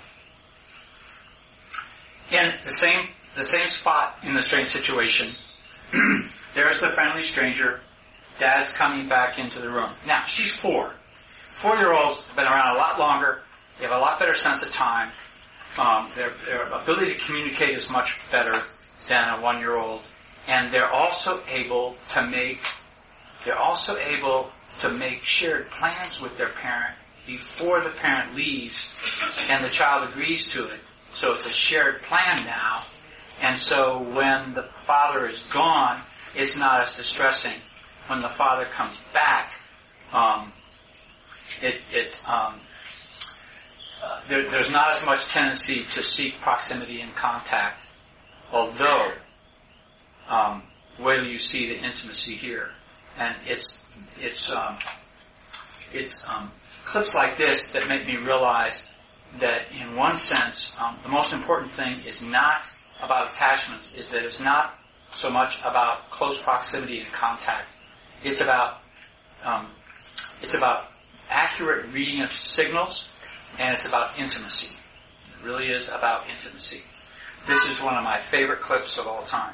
in the same the same spot in the strange situation. There's the friendly stranger. Dad's coming back into the room. Now, she's four. Four-year-olds have been around a lot longer. They have a lot better sense of time. Um, their, their ability to communicate is much better than a one-year-old. And they're also able to make, they're also able to make shared plans with their parent before the parent leaves and the child agrees to it. So it's a shared plan now. And so when the father is gone, it's not as distressing. When the father comes back, um, it, it, um, uh, there, there's not as much tendency to seek proximity and contact. Although, um, wait till you see the intimacy here, and it's it's um, it's um, clips like this that make me realize that, in one sense, um, the most important thing is not about attachments. Is that it's not so much about close proximity and contact. It's about um, it's about accurate reading of signals, and it's about intimacy. It really is about intimacy. This is one of my favorite clips of all time.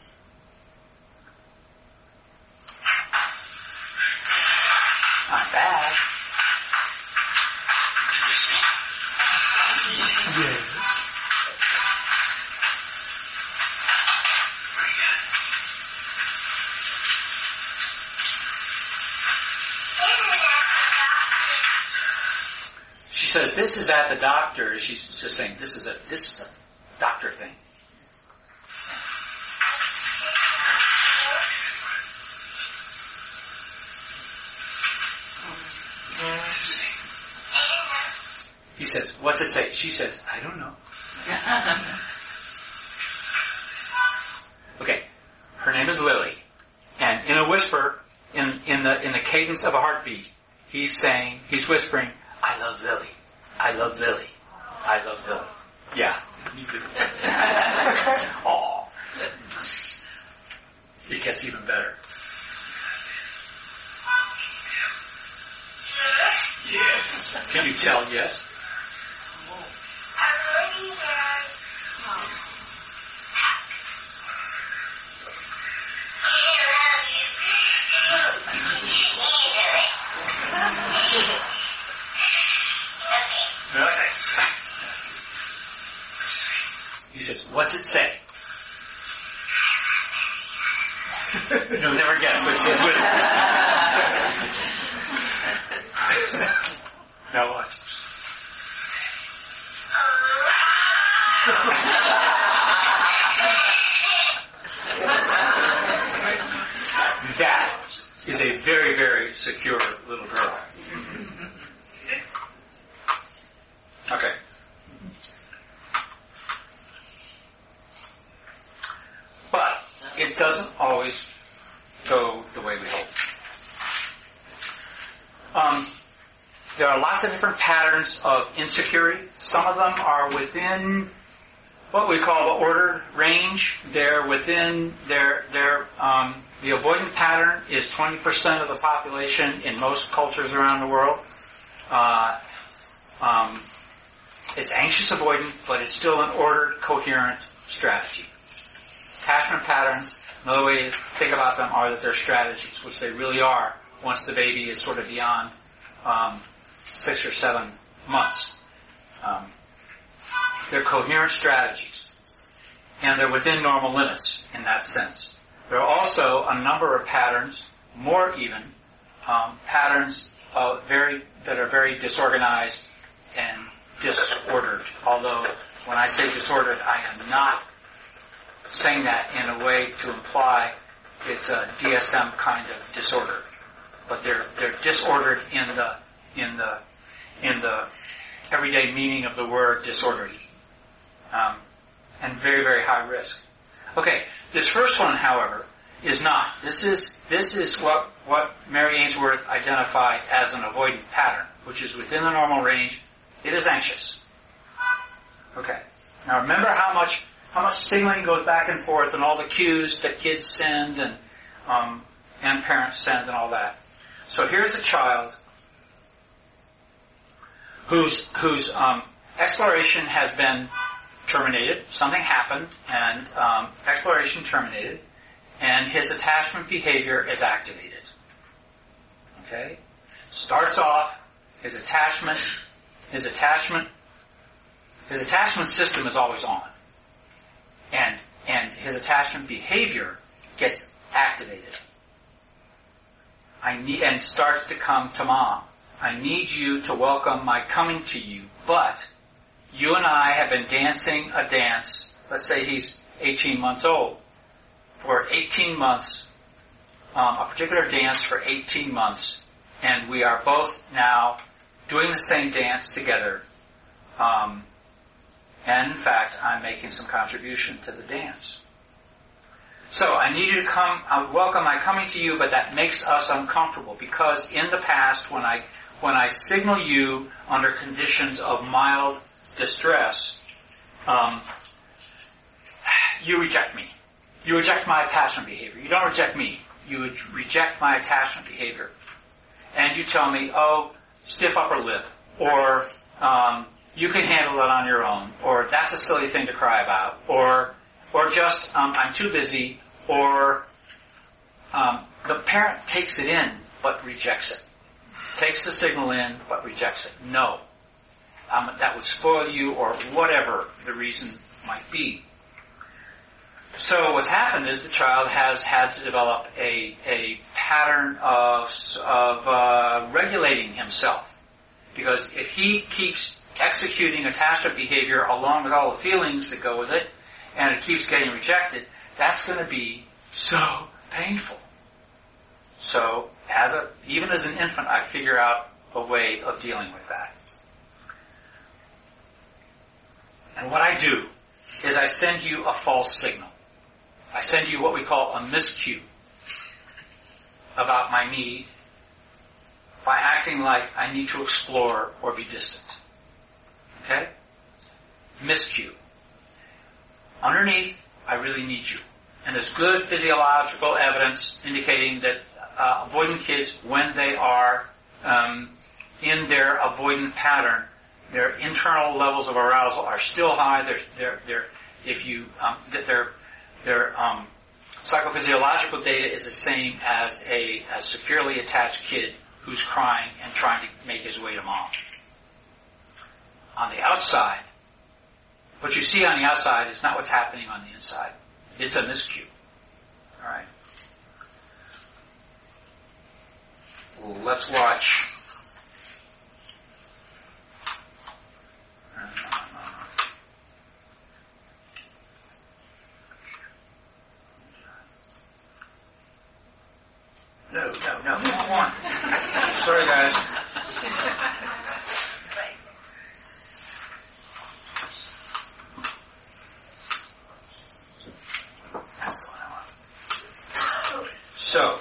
Not bad. Yes. She says, "This is at the doctor." She's just saying, "This is a this is a doctor thing." He says, "What's it say?" She says, "I don't know." Okay, her name is Lily, and in a whisper, in in the in the cadence of a heartbeat, he's saying, he's whispering, "I love Lily. I love Lily. I love Lily." Yeah. Me too. Aw. It gets even better. Yes. Can you tell yes? Okay. He says, "What's it say?" You'll never guess what she says. Now watch. That is a very, very secure little girl. Okay. But it doesn't always go the way we hope. Um, there are lots of different patterns of insecurity. Some of them are within what we call the ordered range. They're within their their um, the avoidant pattern is twenty percent of the population in most cultures around the world. Uh, um, it's anxious avoidant, but it's still an ordered, coherent strategy. Attachment patterns, another way to think about them are that they're strategies, which they really are once the baby is sort of beyond um, six or seven months. Um, they're coherent strategies, and they're within normal limits in that sense. There are also a number of patterns, more even, um, patterns of very that are very disorganized and disordered. Although when I say disordered, I am not saying that in a way to imply it's a D S M kind of disorder, but they're they're disordered in the in the in the everyday meaning of the word disorderly, um, and very very high risk. Okay, this first one, however, is not. This is this is what what Mary Ainsworth identified as an avoidant pattern, which is within the normal range. It is anxious. Okay. Now remember how much how much signaling goes back and forth, and all the cues that kids send and um, and parents send and all that. So here's a child whose whose um, exploration has been terminated. Something happened, and um, exploration terminated, and his attachment behavior is activated. Okay, starts off his attachment, his attachment, his attachment system is always on, and and his attachment behavior gets activated. I need and starts to come to mom. I need you to welcome my coming to you, but you and I have been dancing a dance. Let's say he's eighteen months old. For eighteen months, um, a particular dance for eighteen months, and we are both now doing the same dance together. Um, and in fact, I'm making some contribution to the dance. So I need you to come, I welcome my coming to you, but that makes us uncomfortable because in the past, when I when I signal you under conditions of mild distress, um, you reject me. You reject my attachment behavior. You don't reject me. You would reject my attachment behavior. And you tell me, oh, stiff upper lip, or um, you can handle it on your own, or that's a silly thing to cry about, or or just um, I'm too busy, or um, the parent takes it in but rejects it. Takes the signal in but rejects it. No. Um, that would spoil you, or whatever the reason might be. So what's happened is the child has had to develop a a pattern of of uh, regulating himself, because if he keeps executing attachment behavior along with all the feelings that go with it, and it keeps getting rejected, that's going to be so painful. So as a even as an infant, I figure out a way of dealing with that. And what I do is I send you a false signal. I send you what we call a miscue about my need by acting like I need to explore or be distant. Okay? Miscue. Underneath, I really need you. And there's good physiological evidence indicating that uh, avoidant kids, when they are um, in their avoidant pattern, their internal levels of arousal are still high. They're, they're, they're, if you, um, that their, their um, psychophysiological data is the same as a, a securely attached kid who's crying and trying to make his way to mom. On the outside, what you see on the outside is not what's happening on the inside. It's a miscue. All right. Let's watch. No, no, no, come on. Sorry, guys. That's the one I want. So,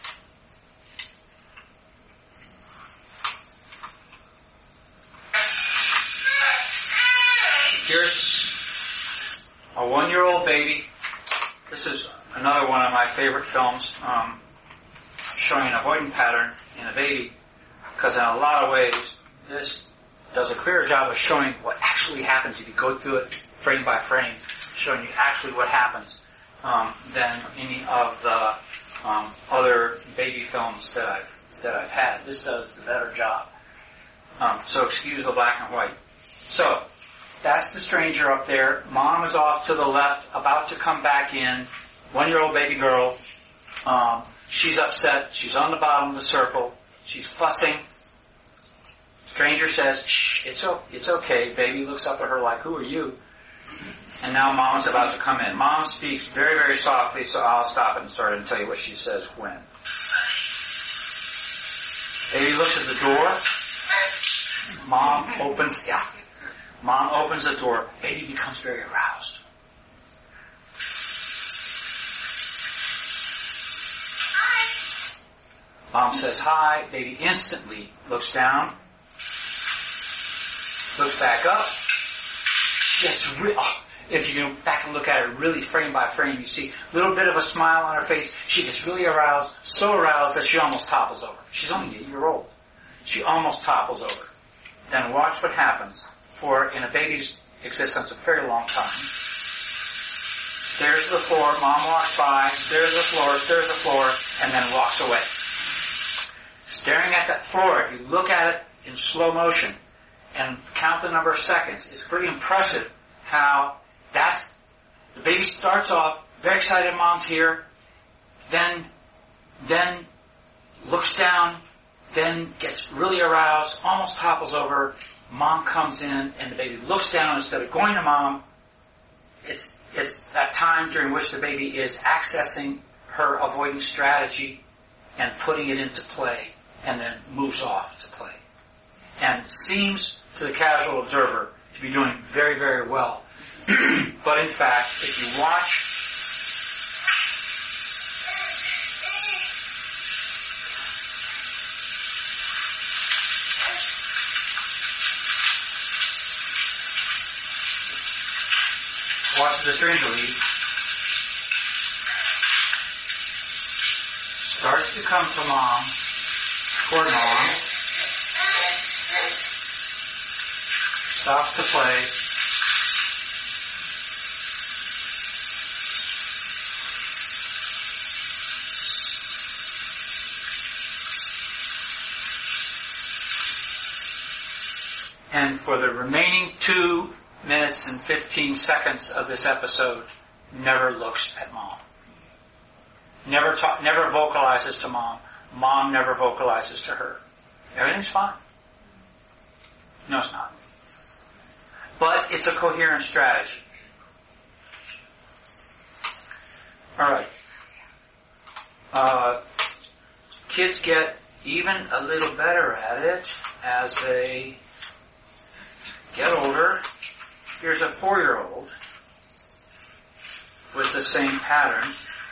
here's a one-year-old baby. This is another one of my favorite films, um, showing an avoidant pattern in a baby, because in a lot of ways, this does a clearer job of showing what actually happens if you go through it frame by frame, showing you actually what happens, um, than any of the um, other baby films that I've that I've had. This does the better job. Um, so excuse the black and white. So that's the stranger up there. Mom is off to the left, about to come back in. One-year-old baby girl. Um, she's upset. She's on the bottom of the circle. She's fussing. Stranger says, "Shh, it's o- it's okay." Baby looks up at her like, "Who are you?" And now Mom's about to come in. Mom speaks very, very softly, so I'll stop it and start and tell you what she says when. Baby looks at the door. Mom opens, yeah. Mom opens the door. Baby becomes very aroused. Hi. Mom says hi. Baby instantly looks down. Looks back up. Gets real. If you go back and look at her really frame by frame, you see a little bit of a smile on her face. She gets really aroused, so aroused that she almost topples over. She's only eight year old. She almost topples over. Then watch what happens. For in a baby's existence, a very long time. Stares to the floor, Mom walks by, stares to the floor, stares to the floor, and then walks away. Staring at that floor, if you look at it in slow motion and count the number of seconds, it's pretty impressive how that's, the baby starts off, very excited, Mom's here, then, then looks down, then gets really aroused, almost topples over, Mom comes in, and the baby looks down instead of going to Mom. It's, it's that time during which the baby is accessing her avoidance strategy and putting it into play, and then moves off to play. And seems to the casual observer to be doing very, very well. But in fact, if you watch watch the stranger lead, starts to come to Mom, toward Mom, stops to play, and for the remaining two minutes and fifteen seconds of this episode, never looks at Mom. Never talk, never vocalizes to Mom. Mom never vocalizes to her. Everything's fine. No, it's not. But it's a coherent strategy. All right. Uh, kids get even a little better at it as they get older. Here's a four-year-old with the same pattern.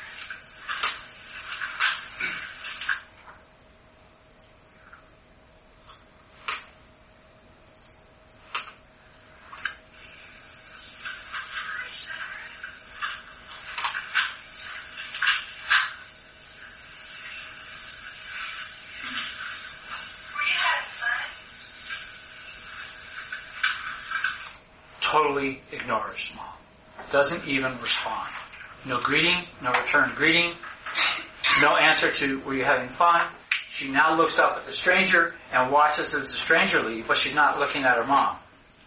Totally ignores Mom. Doesn't even respond. No greeting, no return greeting, no answer to, were you having fun? She now looks up at the stranger and watches as the stranger leaves, but she's not looking at her mom.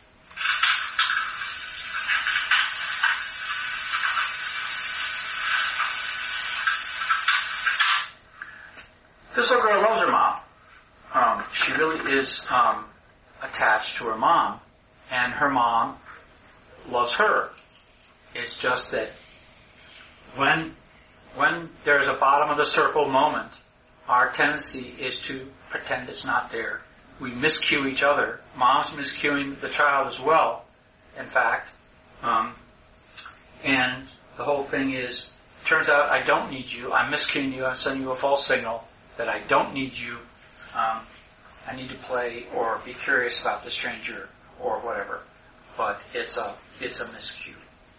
This little girl loves her mom. Um, she really is um, attached to her mom, and her mom loves her. It's just that when when there's a bottom of the circle moment, our tendency is to pretend it's not there. We miscue each other. Mom's miscuing the child as well, in fact. Um, and the whole thing is, turns out I don't need you. I'm miscuing you. I'm sending you a false signal that I don't need you. Um, I need to play or be curious about the stranger or whatever. But it's a it's a miscue.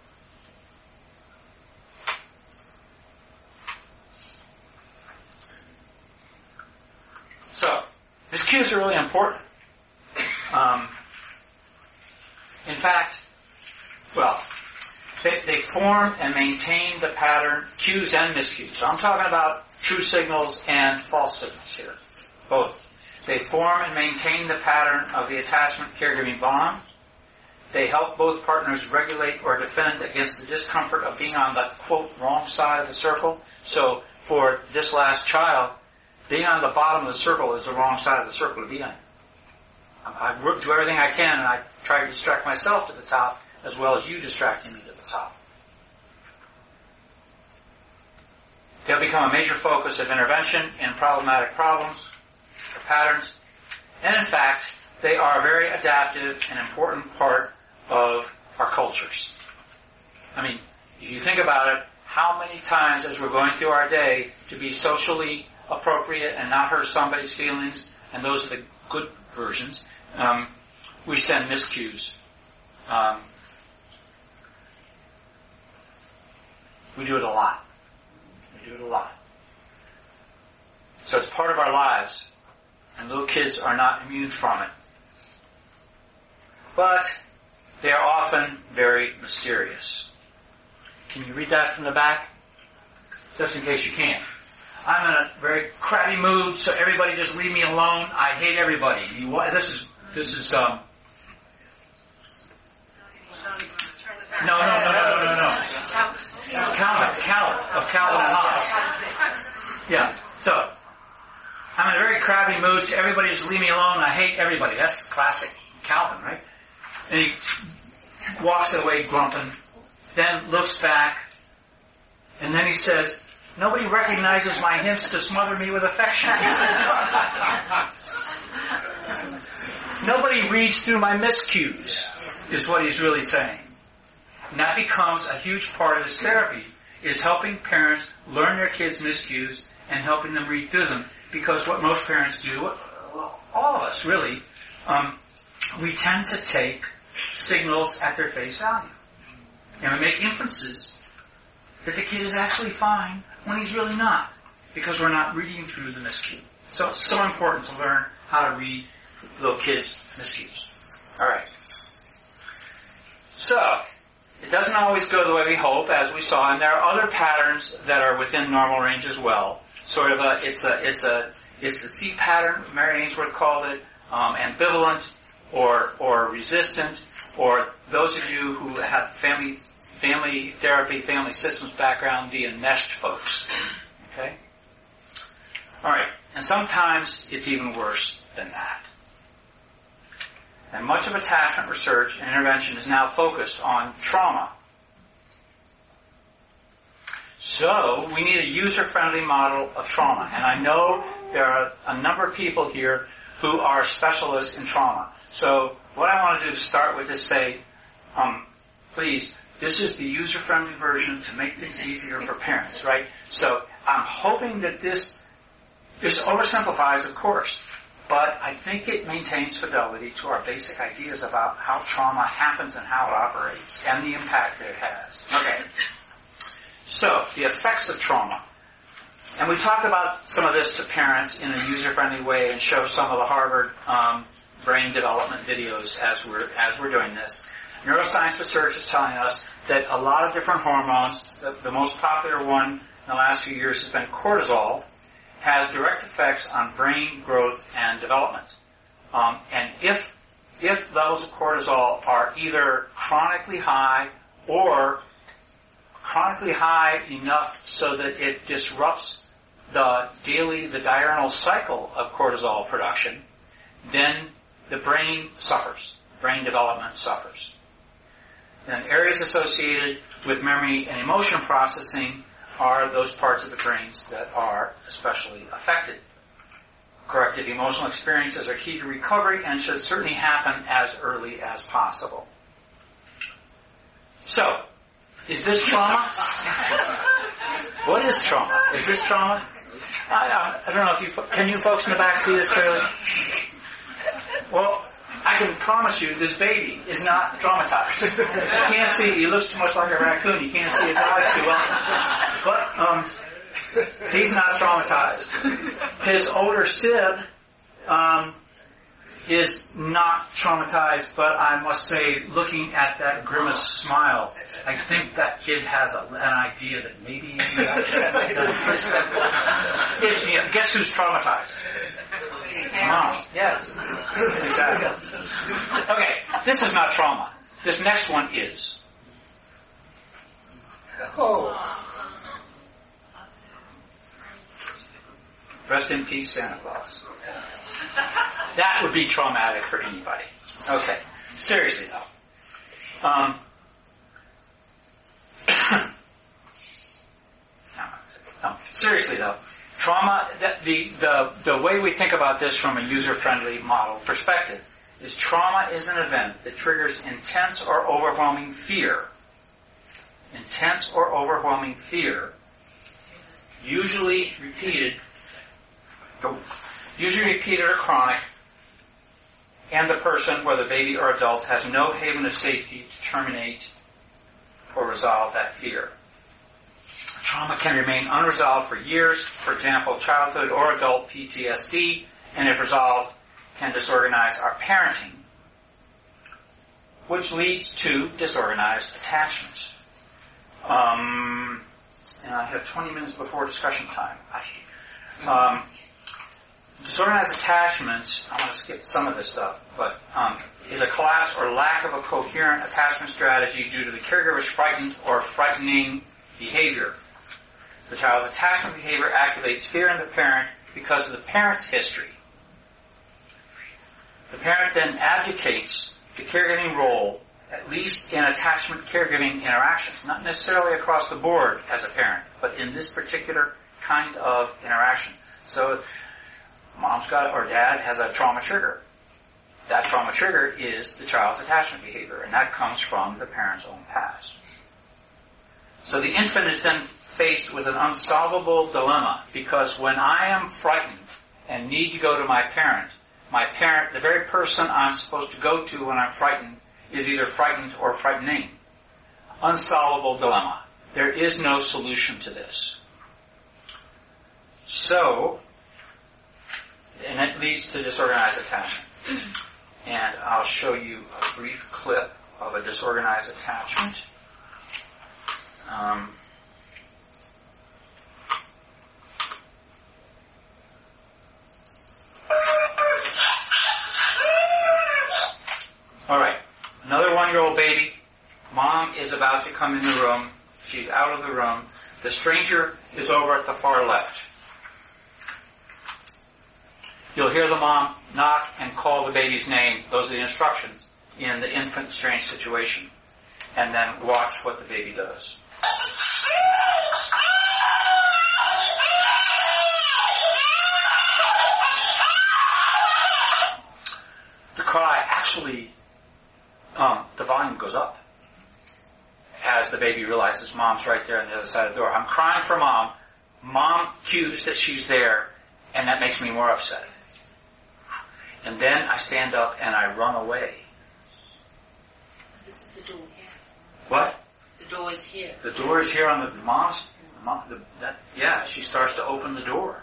So, miscues are really important. Um, in fact, well, they, they form and maintain the pattern, cues and miscues. So I'm talking about true signals and false signals here. Both. They form and maintain the pattern of the attachment caregiving bond. They help both partners regulate or defend against the discomfort of being on the, quote, wrong side of the circle. So for this last child, being on the bottom of the circle is the wrong side of the circle to be on. I do everything I can, and I try to distract myself to the top, as well as you distracting me to the top. They'll become a major focus of intervention in problematic problems or patterns. And in fact, they are a very adaptive and important part of our cultures. I mean, if you think about it, how many times as we're going through our day to be socially appropriate and not hurt somebody's feelings, and those are the good versions, um, we send miscues. Um, we do it a lot. We do it a lot. So it's part of our lives, and little kids are not immune from it. But they are often very mysterious. Can you read that from the back? Just in case you can't. I'm in a very crabby mood, so everybody just leave me alone. I hate everybody. You, this is, this is, um... No, no, no, no, no, no, no. Calvin, Calvin, of Calvin and Hobbes. Yeah, so, I'm in a very crabby mood, so everybody just leave me alone. I hate everybody. That's classic Calvin, right? And he walks away grumping, then looks back, and then he says, nobody recognizes my hints to smother me with affection. Nobody reads through my miscues, is what he's really saying. And that becomes a huge part of this therapy, is helping parents learn their kids' miscues and helping them read through them. Because what most parents do, well, all of us really, um, we tend to take signals at their face value. And we make inferences that the kid is actually fine when he's really not, because we're not reading through the miscue. So it's so important to learn how to read little kids' miscues. Alright. So, it doesn't always go the way we hope, as we saw, and there are other patterns that are within normal range as well. Sort of a, it's a, it's a, it's the C pattern, Mary Ainsworth called it, um, ambivalent, or, or resistant, or those of you who have family, family therapy, family systems background, the enmeshed folks. Okay? Alright, and sometimes it's even worse than that. And much of attachment research and intervention is now focused on trauma. So, we need a user-friendly model of trauma. And I know there are a number of people here who are specialists in trauma. So, what I want to do to start with is say, um, please, this is the user-friendly version to make things easier for parents, right? So, I'm hoping that this, this oversimplifies, of course, but I think it maintains fidelity to our basic ideas about how trauma happens and how it operates, and the impact that it has. Okay. So, the effects of trauma. And we talked about some of this to parents in a user-friendly way and show some of the Harvard um, brain development videos as we're as we're doing this. Neuroscience research is telling us that a lot of different hormones, the, the most popular one in the last few years has been cortisol, has direct effects on brain growth and development. Um, and if if levels of cortisol are either chronically high or chronically high enough so that it disrupts the daily, the diurnal cycle of cortisol production, then the brain suffers. Brain development suffers. Then areas associated with memory and emotion processing are those parts of the brains that are especially affected. Corrective emotional experiences are key to recovery and should certainly happen as early as possible. So, is this trauma? What is trauma? Is this trauma? I, I don't know if you, can you folks in the back see this clearly? Well, I can promise you this baby is not traumatized. You can't see, he looks too much like a raccoon, you can't see his eyes too well. But, um, he's not traumatized. His older sib, um, is not traumatized, but I must say, looking at that grimace smile, I think that kid has a, an idea that maybe it's, you know, guess who's traumatized? Mom. Yes. Exactly. Okay, this is not trauma. This next one is. Oh. Rest in peace, Santa Claus. That would be traumatic for anybody. Okay. Seriously, though. Um, seriously though, trauma, the, the, the way we think about this from a user-friendly model perspective is trauma is an event that triggers intense or overwhelming fear. Intense or overwhelming fear, usually repeated, usually repeated or chronic, and the person, whether baby or adult, has no haven of safety to terminate or resolve that fear. Trauma can remain unresolved for years, for example, childhood or adult P T S D, and if resolved, can disorganize our parenting, which leads to disorganized attachments. Um, and I have twenty minutes before discussion time. I, um, disorganized attachments, I'm going to skip some of this stuff, but um, is a collapse or lack of a coherent attachment strategy due to the caregiver's frightened or frightening behavior. The child's attachment behavior activates fear in the parent because of the parent's history. The parent then abdicates the caregiving role, at least in attachment caregiving interactions, not necessarily across the board as a parent, but in this particular kind of interaction. So mom's got, or dad has a trauma trigger. That trauma trigger is the child's attachment behavior, and that comes from the parent's own past. So the infant is then faced with an unsolvable dilemma, because when I am frightened and need to go to my parent, my parent, the very person I'm supposed to go to when I'm frightened, is either frightened or frightening. Unsolvable dilemma. There is no solution to this. So, and it leads to disorganized attachment. And I'll show you a brief clip of a disorganized attachment. Um, all right. Another one-year-old baby. Mom is about to come in the room. She's out of the room. The stranger is over at the far left. You'll hear the mom knock and call the baby's name. Those are the instructions in the infant strange situation. And then watch what the baby does. The cry actually, um, the volume goes up as the baby realizes mom's right there on the other side of the door. I'm crying for mom. Mom cues that she's there, and that makes me more upset. And then I stand up and I run away. This is the door here. What? The door is here. The door is here on the mom's. Mom, the, that, yeah, she starts to open the door.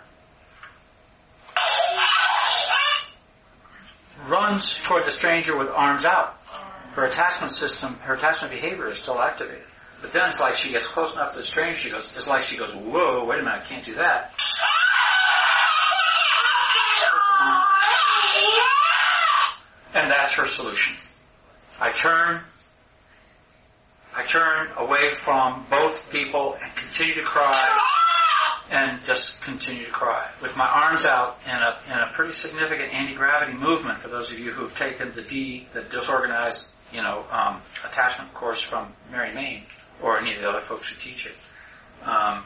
Runs toward the stranger with arms out. Her attachment system, her attachment behavior is still activated. But then it's like she gets close enough to the stranger, she goes, it's like she goes, whoa, wait a minute, I can't do that. And that's her solution. I turn, I turn away from both people and continue to cry, and just continue to cry with my arms out in a in a pretty significant anti-gravity movement. For those of you who have taken the D, the disorganized, you know, um, attachment course from Mary Main, or any of the other folks who teach it, um,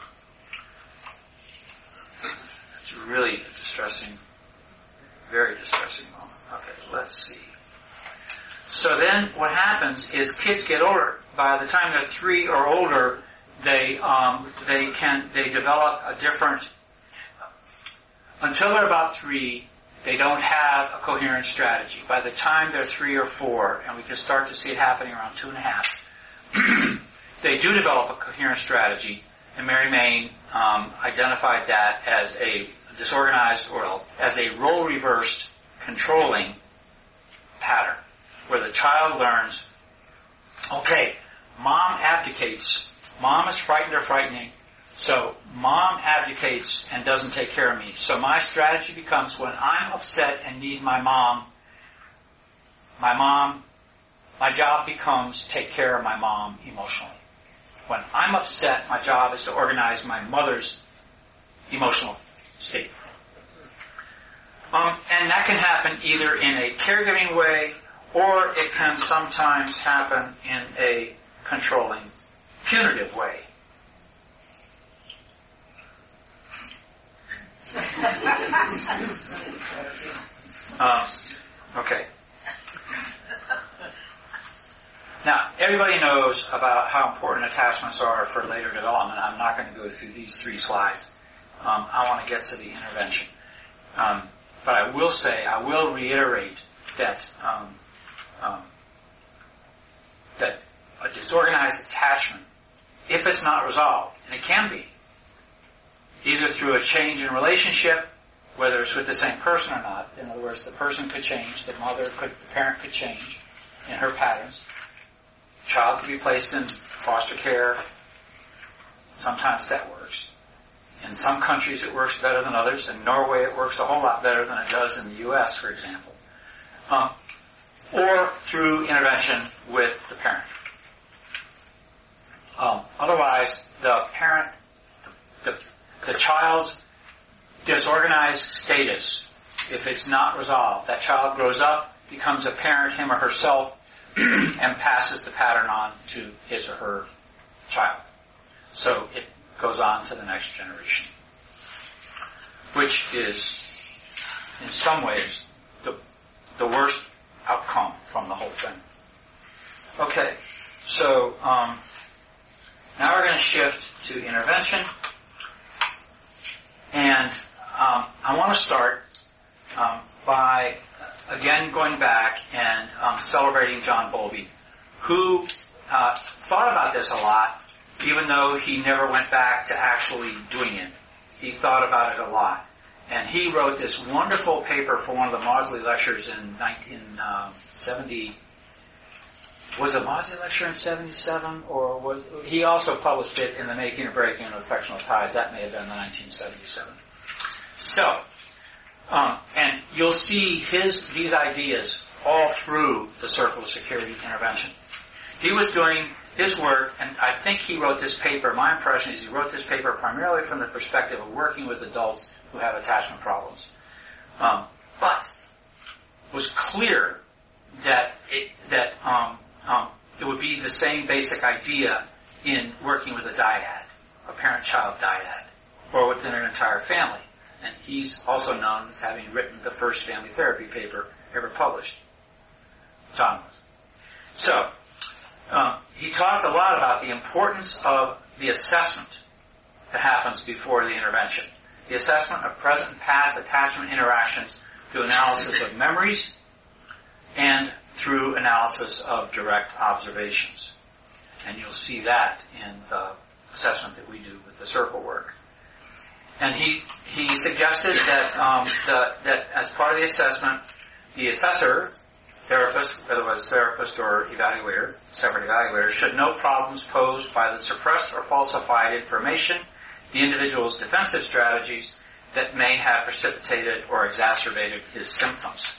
it's really a distressing, very distressing moment. Okay, let's see. So then what happens is kids get older. By the time they're three or older, they um, they can they develop a different. Until they're about three, they don't have a coherent strategy. By the time they're three or four, and we can start to see it happening around two and a half, they do develop a coherent strategy. And Mary Main um, identified that as a disorganized, or as a role reversed controlling pattern, where the child learns, okay, mom abdicates. Mom is frightened or frightening. So mom abdicates and doesn't take care of me. So my strategy becomes, when I'm upset and need my mom, my mom, my job becomes take care of my mom emotionally. When I'm upset, my job is to organize my mother's emotional state. Um, and that can happen either in a caregiving way, or it can sometimes happen in a controlling, punitive way. Um, okay. Now, everybody knows about how important attachments are for later development. I'm not going to go through these three slides. Um, I want to get to the intervention. Um, but I will say, I will reiterate that um, um, that a disorganized attachment, if it's not resolved, and it can be, either through a change in relationship, whether it's with the same person or not. In other words, the person could change, the mother could, the parent could change in her patterns. The child could be placed in foster care. Sometimes that works. In some countries it works better than others. In Norway it works a whole lot better than it does in the U S, for example. Um, or through intervention with the parent. Um, otherwise, the parent, the, the, the child's disorganized status, if it's not resolved, that child grows up, becomes a parent, him or herself, and passes the pattern on to his or her child. So it goes on to the next generation, which is, in some ways, the, the worst outcome from the whole thing. Okay, so um, now we're going to shift to intervention, and um, I want to start um, by, again, going back and um, celebrating John Bowlby, who uh, thought about this a lot, even though he never went back to actually doing it. He thought about it a lot. And he wrote this wonderful paper for one of the Maudsley lectures in nineteen seventy. Was it Maudsley lecture in seventy-seven? Or was he also published it in The Making or Breaking of Affectional Ties? That may have been the nineteen seventy-seven. So, um, and you'll see his these ideas all through the Circle of Security intervention. He was doing his work, and I think he wrote this paper, my impression is he wrote this paper primarily from the perspective of working with adults who have attachment problems. Um, but it was clear that it, that um, um, it would be the same basic idea in working with a dyad, a parent-child dyad, or within an entire family. And he's also known as having written the first family therapy paper ever published. John was. So, Um, he talked a lot about the importance of the assessment that happens before the intervention. The assessment of present and past attachment interactions through analysis of memories and through analysis of direct observations. And you'll see that in the assessment that we do with the circle work. And he he suggested that um, the, that as part of the assessment, the assessor, therapist, whether it was therapist or evaluator, separate evaluator, should note problems posed by the suppressed or falsified information, the individual's defensive strategies that may have precipitated or exacerbated his symptoms.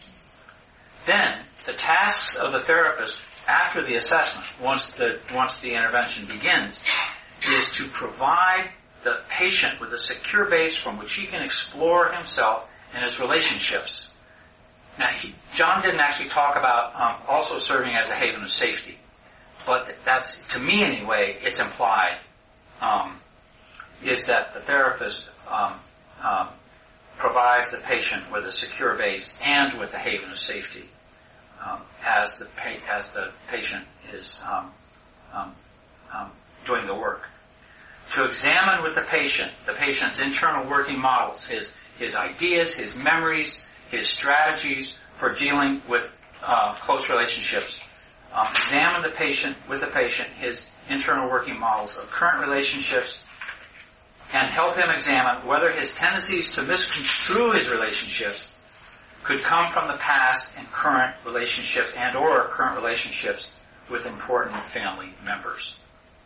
Then, the tasks of the therapist after the assessment, once the, once the intervention begins, is to provide the patient with a secure base from which he can explore himself and his relationships. Now, he, John didn't actually talk about um, also serving as a haven of safety, but that's, to me anyway, it's implied, um, is that the therapist um, um, provides the patient with a secure base and with a haven of safety um, as the pa- as the patient is um, um, um, doing the work. To examine with the patient the patient's internal working models, his his ideas, his memories, his strategies for dealing with uh, close relationships. Um, examine the patient, with the patient, his internal working models of current relationships, and help him examine whether his tendencies to misconstrue his relationships could come from the past and current relationships and or current relationships with important family members.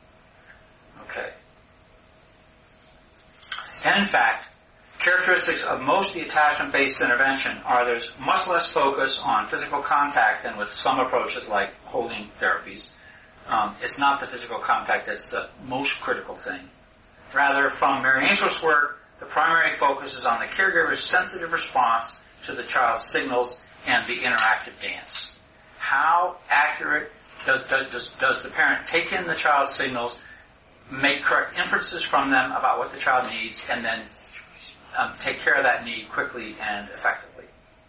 Okay. And in fact, characteristics of most of the attachment-based intervention are there's much less focus on physical contact than with some approaches like holding therapies. Um, it's not the physical contact that's the most critical thing. Rather, from Mary Ainsworth's work, the primary focus is on the caregiver's sensitive response to the child's signals and the interactive dance. How accurate does, does, does the parent take in the child's signals, make correct inferences from them about what the child needs, and then um, take care of that need quickly and effectively.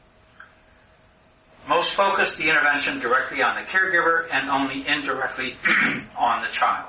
Most focus the intervention directly on the caregiver and only indirectly on the child.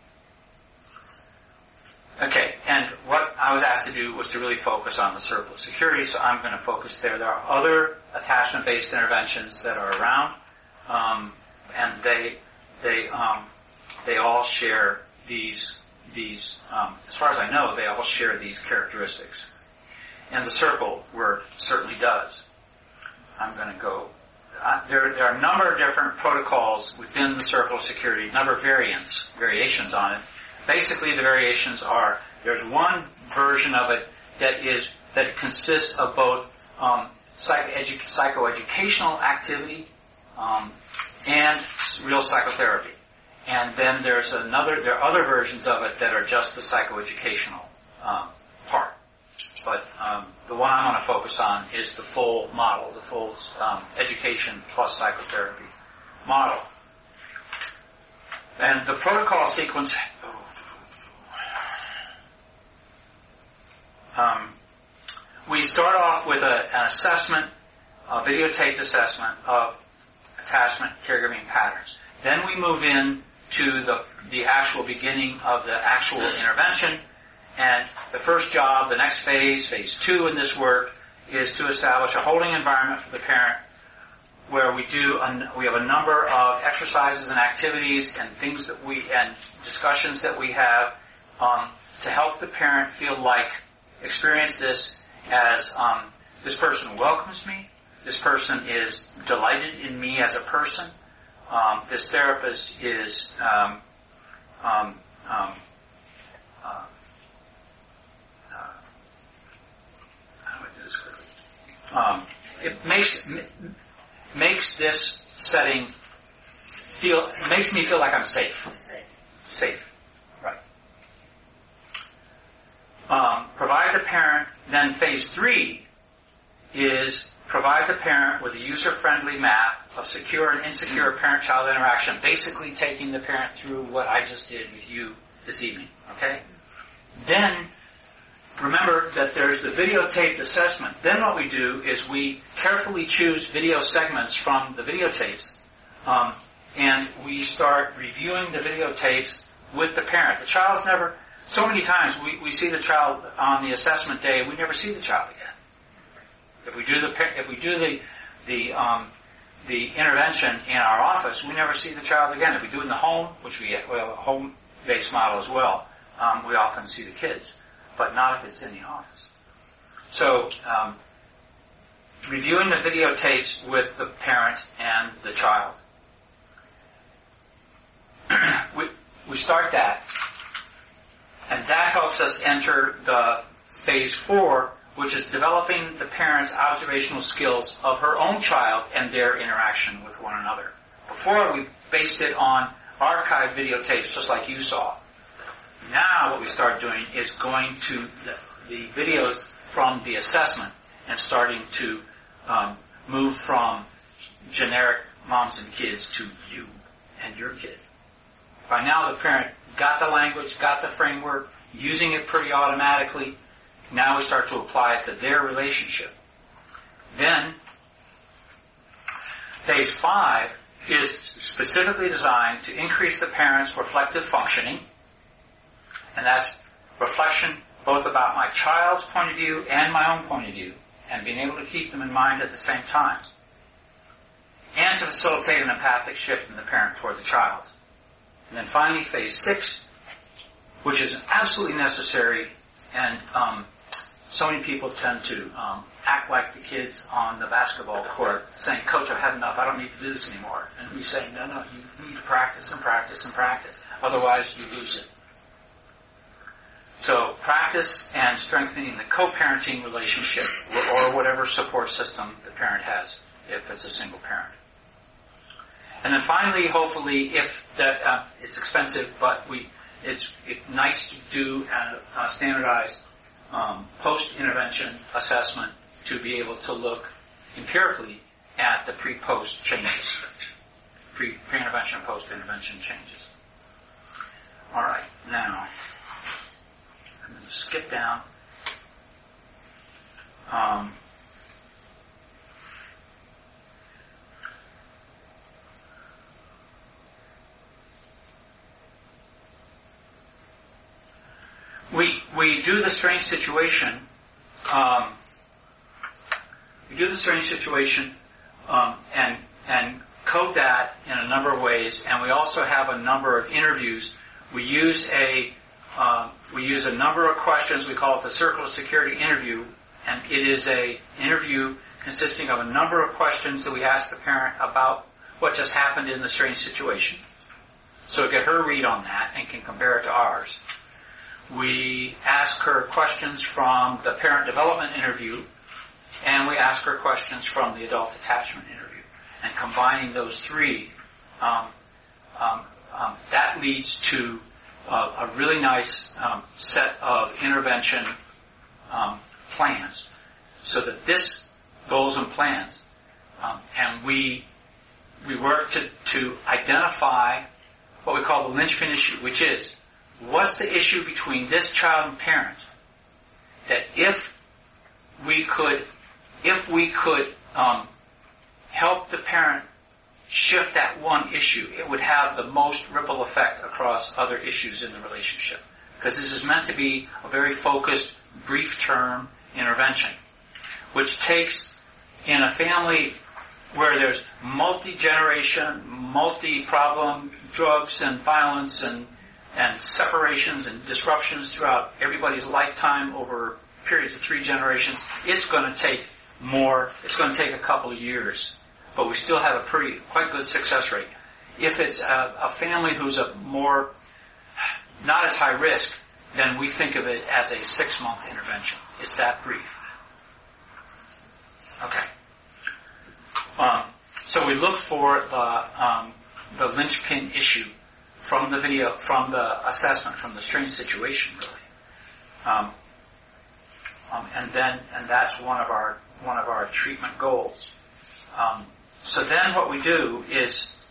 Okay, and what I was asked to do was to really focus on the circle of security, so I'm going to focus there. There are other attachment-based interventions that are around, um, and they they um, they all share these these. Um, as far as I know, they all share these characteristics, and the circle work certainly does. I'm going to go. Uh, there, there are a number of different protocols within the circle of security, a number of variants, variations on it. Basically, the variations are, there's one version of it that is, that consists of both um, psycho-edu- psychoeducational activity um, and real psychotherapy. And then there's another, there are other versions of it that are just the psychoeducational um, part. But um, the one I'm going to focus on is the full model, the full um, education plus psychotherapy model. And the protocol sequence, um, we start off with a, an assessment, a videotaped assessment of attachment caregiving patterns. Then we move in to the, the actual beginning of the actual intervention. And the first job, the next phase, phase two in this work, is to establish a holding environment for the parent where we do, a, we have a number of exercises and activities and things that we, and discussions that we have um, to help the parent feel like, experience this as um, this person welcomes me, this person is delighted in me as a person, um, this therapist is um, um, um, uh, Um, it makes makes this setting feel makes me feel like I'm safe. Safe. Safe, right? Um, provide the parent. Then phase three is provide the parent with a user-friendly map of secure and insecure parent-child interaction. Basically, taking the parent through what I just did with you this evening. Okay. Then. Remember that there's the videotaped assessment. Then what we do is we carefully choose video segments from the videotapes, um, and we start reviewing the videotapes with the parent. The child's never, so many times we, we see the child on the assessment day, we never see the child again. If we do the if we do the the um, the intervention in our office, we never see the child again. If we do it in the home, which we, we have a home-based model as well, um, we often see the kids. But not if it's in the office. So, um, reviewing the videotapes with the parent and the child. we, we start that, and that helps us enter the phase four, which is developing the parent's observational skills of her own child and their interaction with one another. Before, we based it on archived videotapes, just like you saw. Now what we start doing is going to the, the videos from the assessment and starting to um, move from generic moms and kids to you and your kid. By now the parent got the language, got the framework, using it pretty automatically. Now we start to apply it to their relationship. Then phase five is specifically designed to increase the parent's reflective functioning. And that's reflection both about my child's point of view and my own point of view, and being able to keep them in mind at the same time. And to facilitate an empathic shift in the parent toward the child. And then finally, phase six, which is absolutely necessary, and um, so many people tend to um, act like the kids on the basketball court, saying, "Coach, I've had enough, I don't need to do this anymore." And we say, no, no, you need to practice and practice and practice. Otherwise, you lose it. So practice and strengthening the co-parenting relationship or whatever support system the parent has, if it's a single parent. And then finally, hopefully, if that uh, it's expensive, but we it's, it's nice to do a, a standardized um, post-intervention assessment to be able to look empirically at the pre-post changes, pre, pre-intervention and post-intervention changes. All right, now. I'm going to skip down. Um, we we do the strange situation. Um, we do the strange situation um, and and code that in a number of ways, and we also have a number of interviews. We use a uh, we use a number of questions. We call it the Circle of Security interview, and it is a interview consisting of a number of questions that we ask the parent about what just happened in the strange situation. So get her read on that and can compare it to ours. We ask her questions from the parent development interview, and we ask her questions from the adult attachment interview. And combining those three, um, um, um, that leads to uh, a really nice um, set of intervention um, plans. So that this goals and plans, um, and we we work to, to identify what we call the linchpin issue, which is, what's the issue between this child and parent that if we could, if we could um, help the parent shift that one issue, it would have the most ripple effect across other issues in the relationship. Because this is meant to be a very focused, brief-term intervention, which takes, in a family where there's multi-generation, multi-problem drugs and violence and and separations and disruptions throughout everybody's lifetime over periods of three generations, it's going to take more, it's going to take a couple of years. But we still have a pretty, quite good success rate. If it's a, a family who's a more, not as high risk, then we think of it as a six-month intervention. It's that brief. Okay. Um, so we look for the, um, the linchpin issue from the video, from the assessment, from the strange situation, really. Um, um, and then, and that's one of our, one of our treatment goals. Um, so then what we do is,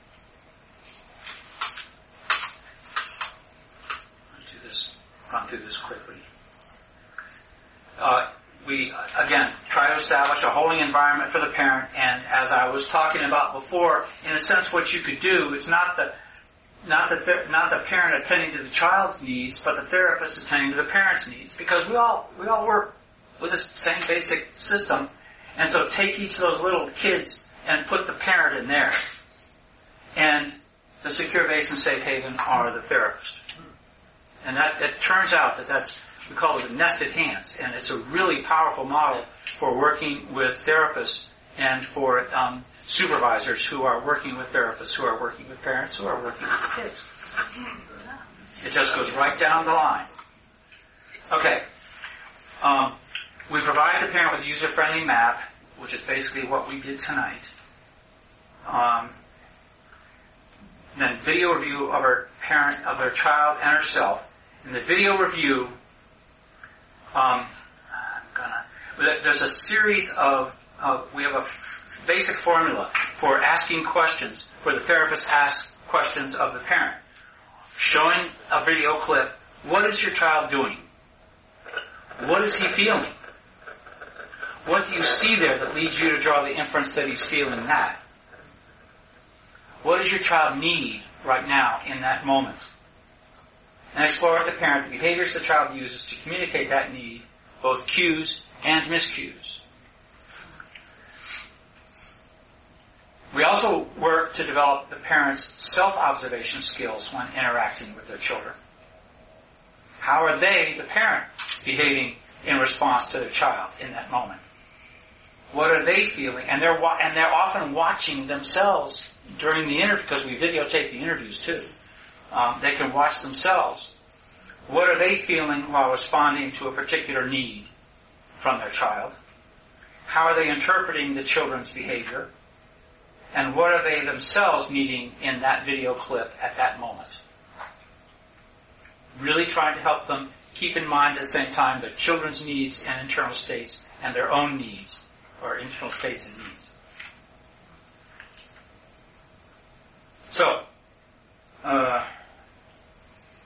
let's do this, run through this quickly. Uh, we, again, try to establish a holding environment for the parent, and as I was talking about before, in a sense what you could do, it's not the Not the not the parent attending to the child's needs, but the therapist attending to the parent's needs, because we all we all work with the same basic system, and so take each of those little kids and put the parent in there, and the secure base and safe haven are the therapist, and that it turns out that that's, we call it the nested hands, and it's a really powerful model for working with therapists and for um, supervisors who are working with therapists, who are working with parents, who are working with the kids. It just goes right down the line. Okay. Um, we provide the parent with a user-friendly map, which is basically what we did tonight. Um, then video review of our parent, of their child and herself. In the video review, um, I'm gonna, there's a series of, of we have a basic formula for asking questions, where the therapist asks questions of the parent. Showing a video clip, what is your child doing? What is he feeling? What do you see there that leads you to draw the inference that he's feeling that? What does your child need right now in that moment? And explore with the parent the behaviors the child uses to communicate that need, both cues and miscues. We also work to develop the parents' self-observation skills when interacting with their children. How are they, the parent, behaving in response to their child in that moment? What are they feeling? And they're wa- and they're often watching themselves during the interview, because we videotape the interviews too. Um, they can watch themselves. What are they feeling while responding to a particular need from their child? How are they interpreting the children's behavior? And what are they themselves needing in that video clip at that moment? Really trying to help them keep in mind at the same time their children's needs and internal states and their own needs, or internal states and needs. So, uh,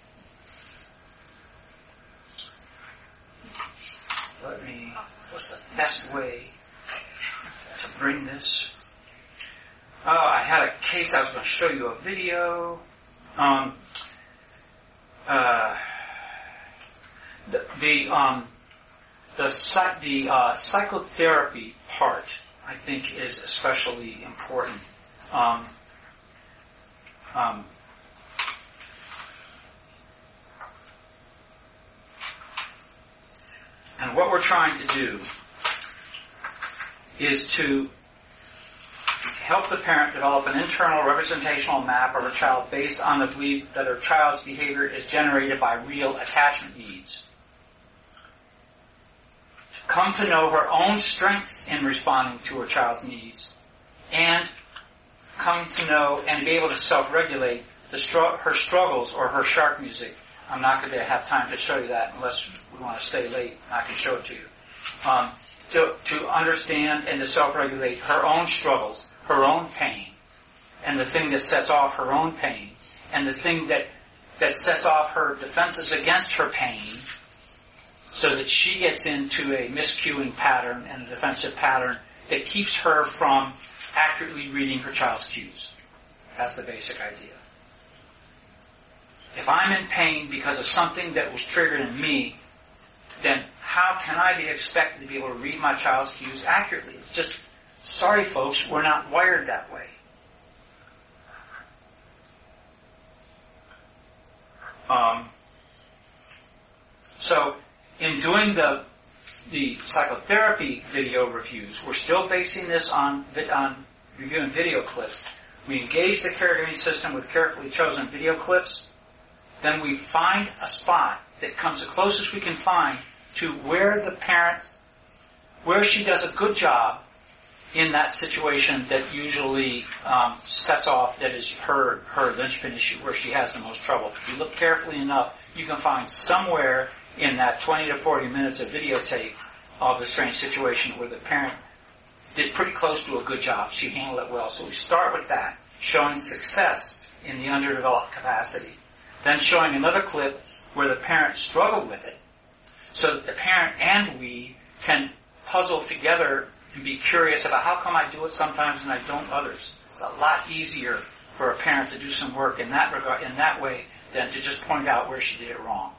let me, what's that? best way to bring this. Oh, I had a case. I was going to show you a video. Um, uh, the the um, the psych, the uh, psychotherapy part, I think, is especially important. Um, um, and what we're trying to do is to help the parent develop an internal representational map of her child based on the belief that her child's behavior is generated by real attachment needs. Come to know her own strengths in responding to her child's needs, and come to know and be able to self-regulate the str- her struggles or her shark music. I'm not going to have time to show you that unless we want to stay late. I can show it to you. Um, to, to understand and to self-regulate her own struggles, her own pain, and the thing that sets off her own pain, and the thing that, that sets off her defenses against her pain, so that she gets into a miscuing pattern and a defensive pattern that keeps her from accurately reading her child's cues. That's the basic idea. If I'm in pain because of something that was triggered in me, then how can I be expected to be able to read my child's cues accurately? It's just, sorry folks, we're not wired that way. Um, so, in doing the the psychotherapy video reviews, we're still basing this on on reviewing video clips. We engage the caregiving system with carefully chosen video clips. Then we find a spot that comes the closest we can find to where the parent, where she does a good job in that situation that usually um, sets off, that is her, her linchpin issue, where she has the most trouble. If you look carefully enough, you can find somewhere in that twenty to forty minutes of videotape of the strange situation where the parent did pretty close to a good job. She handled it well. So we start with that, showing success in the underdeveloped capacity. Then showing another clip where the parent struggled with it, so that the parent and we can puzzle together and be curious about how come I do it sometimes and I don't others. It's a lot easier for a parent to do some work in that regard, in that way, than to just point out where she did it wrong.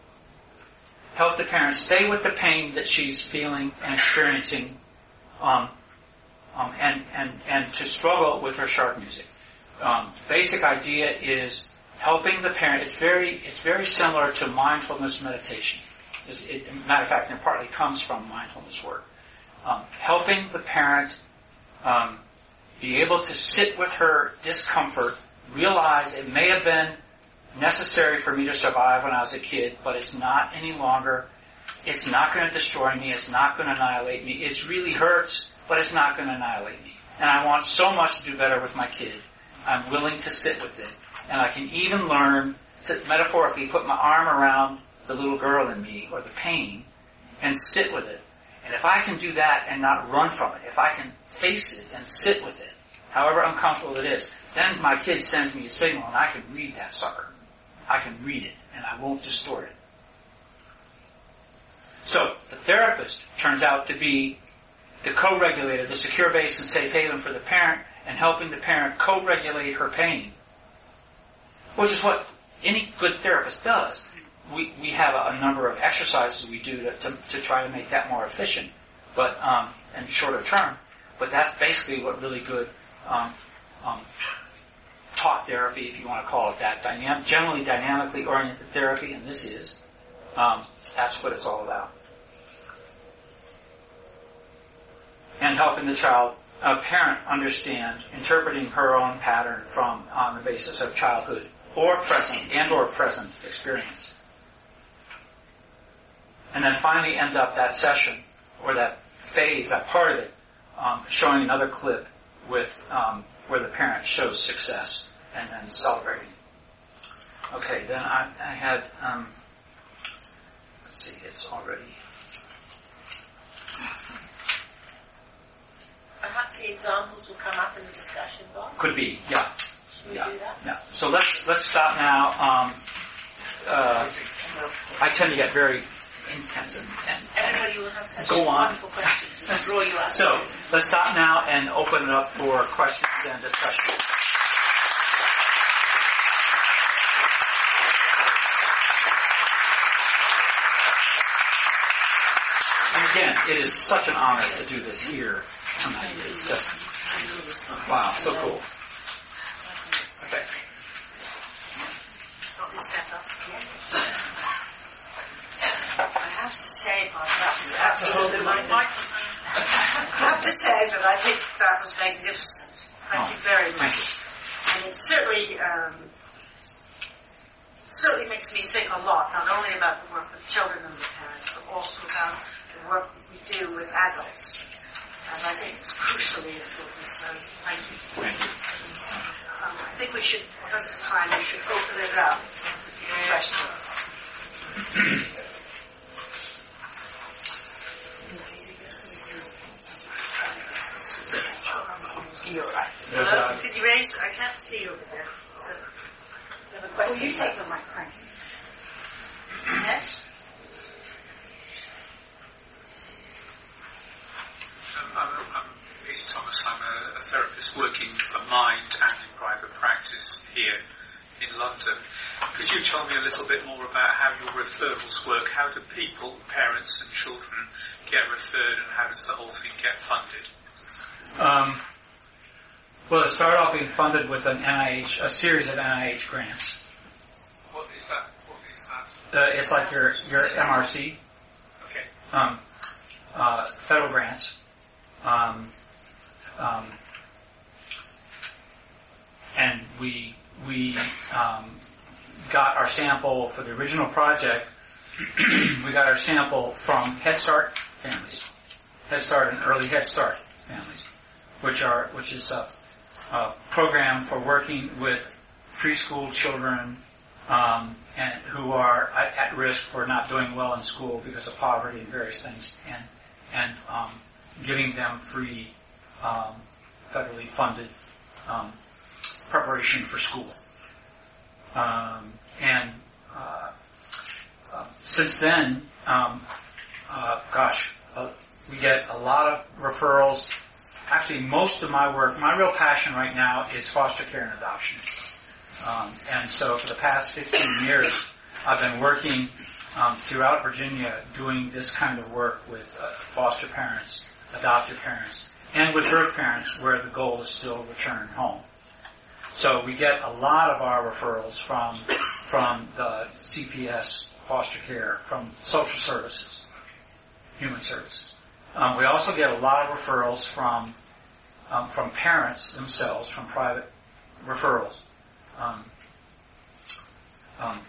Help the parent stay with the pain that she's feeling and experiencing, um, um, and, and, and to struggle with her shark music. Um, the basic idea is helping the parent. It's very, it's very similar to mindfulness meditation. It, it, matter of fact, it partly comes from mindfulness work. Um, helping the parent um, be able to sit with her discomfort, realize it may have been necessary for me to survive when I was a kid, but it's not any longer. It's not going to destroy me. It's not going to annihilate me. It really hurts, but it's not going to annihilate me. And I want so much to do better with my kid. I'm willing to sit with it. And I can even learn to metaphorically put my arm around the little girl in me, or the pain, and sit with it. And if I can do that and not run from it, if I can face it and sit with it, however uncomfortable it is, then my kid sends me a signal and I can read that sucker. I can read it and I won't distort it. So the therapist turns out to be the co-regulator, the secure base and safe haven for the parent, and helping the parent co-regulate her pain, which is what any good therapist does. We we have a, a number of exercises we do to, to to try to make that more efficient, but um, and shorter term. But that's basically what really good um, um, talk therapy, if you want to call it that, dynam- generally dynamically oriented therapy, and this is. Um, that's what it's all about. And helping the child, a parent, understand, interpreting her own pattern from on the basis of childhood or present and or present experience. And then finally end up that session, or that phase, that part of it, um, showing another clip with um, where the parent shows success and then celebrating. Okay, then I, I had, um, let's see, it's already... Perhaps the examples will come up in the discussion box. Could be, yeah. Should we yeah, do that? yeah. So let's let's stop now. Um, uh, I tend to get very intense and, and Everybody will have such Go on. wonderful questions and draw you out. So let's stop now and open it up for questions and discussion. And again, it is such an honor to do this here tonight. It's just, wow, so cool. Okay. Want me to step up? I have to say, Bob, that was absolutely my microphone. I have to say that I think that was magnificent. Thank Oh, you very thank much. And it certainly, um, certainly makes me think a lot, not only about the work with children and the parents, but also about the work we do with adults. And I think it's crucially important. So thank you. Thank you. Um, I think we should, because of time, we should open it up for questions. You're right. There's Hello? a- Could you raise? I can't see you over there. So, you have a question? Will you take the microphone? Yes? Um, I'm, I'm Peter Thomas. I'm a, a therapist working for Mind and in private practice here in London. Could you tell me a little bit more about how your referrals work? How do people, parents and children, get referred, and how does the whole thing get funded? Um, well, it started off being funded with an N I H, a series of N I H grants. What is that? What is that? Uh, it's like your your M R C, Okay. um, uh, federal grants, um, um, and we we um, got our sample for the original project. We got our sample from Head Start families, Head Start and Early Head Start families, which are which is a, a program for working with preschool children um, and who are at, at risk for not doing well in school because of poverty and various things, and and um, giving them free, um, federally funded um, preparation for school. Um, and uh, uh, since then, um, uh, gosh, uh, we get a lot of referrals. Actually, most of my work, my real passion right now is foster care and adoption. Um, and so for the past fifteen years, I've been working um, throughout Virginia doing this kind of work with uh, foster parents, adoptive parents, and with birth parents where the goal is still return home. So we get a lot of our referrals from from the C P S, foster care, from social services, human services. Um, we also get a lot of referrals from um, from parents themselves, from private referrals. Um, um,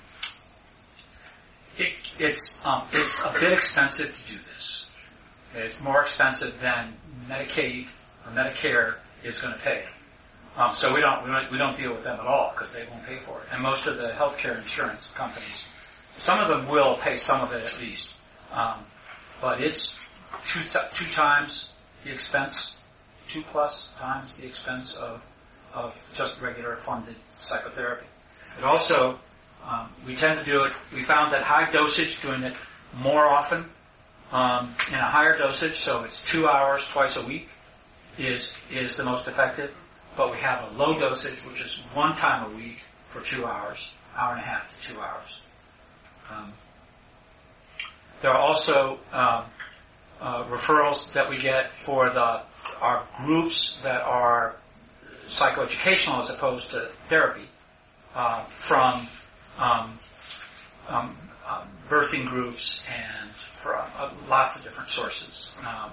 it, it's um, it's a bit expensive to do this. It's more expensive than Medicaid or Medicare is going to pay. Um, so we don't, we don't we don't deal with them at all because they won't pay for it. And most of the healthcare insurance companies, some of them will pay some of it at least, um, but it's two two times the expense, two plus times the expense of of just regular funded psychotherapy. It also, um, we tend to do it. We found that high dosage, doing it more often um, in a higher dosage, so it's two hours twice a week, is is the most effective. But we have a low dosage, which is one time a week for two hours, hour and a half to two hours. Um, there are also um, uh, referrals that we get for the our groups that are psychoeducational as opposed to therapy uh, from um, um, uh, birthing groups and from uh, lots of different sources. Um,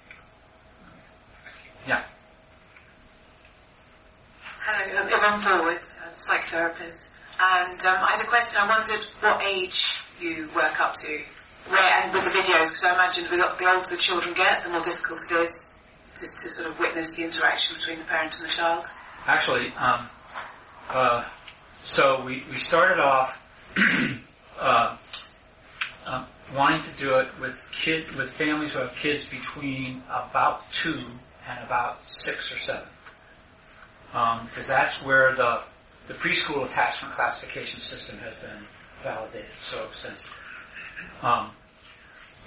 yeah. Hello, I'm Yvonne Forward, I'm a psychotherapist, and um, I had a question. I wondered what age you work up to, where, and with the videos, because I imagine the, the older the children get, the more difficult it is to, to sort of witness the interaction between the parent and the child. Actually, um, uh, so we, we started off uh, uh, wanting to do it with kid with families who have kids between about two and about six or seven. Because um, that's where the the preschool attachment classification system has been validated so extensively. Um,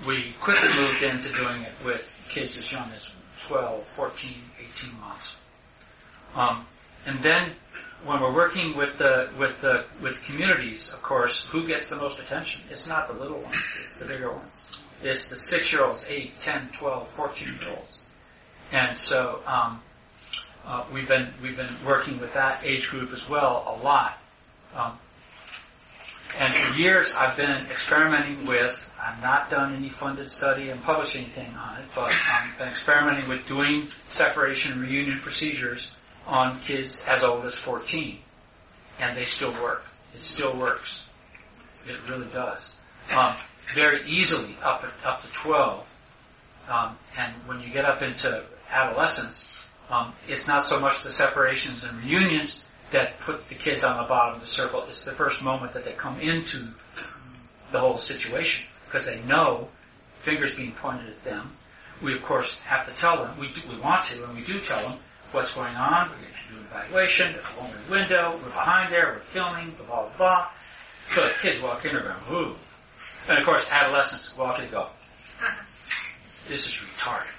we quickly moved into doing it with kids as young as twelve, fourteen, eighteen months. Um, and then when we're working with the with the with communities, of course, who gets the most attention? It's not the little ones; it's the bigger ones. It's the six-year-olds, eight, ten, twelve, fourteen-year-olds. And so um, uh, we've been we've been working with that age group as well a lot. Um, and for years, I've been experimenting with. I've not done any funded study and published anything on it, but I've been experimenting with doing separation and reunion procedures on kids as old as fourteen, and they still work. It still works. It really does. Um, very easily up at, up to twelve, um, and when you get up into adolescence, um, it's not so much the separations and reunions that put the kids on the bottom of the circle. It's the first moment that they come into the whole situation, because they know fingers being pointed at them. We of course have to tell them. We do, we want to, and we do tell them what's going on. We're going to do an evaluation. There's a lonely window. We're behind there. We're filming. Blah blah blah. So the kids walk in and go, ooh. And of course, adolescents walk in and go, this is retarded.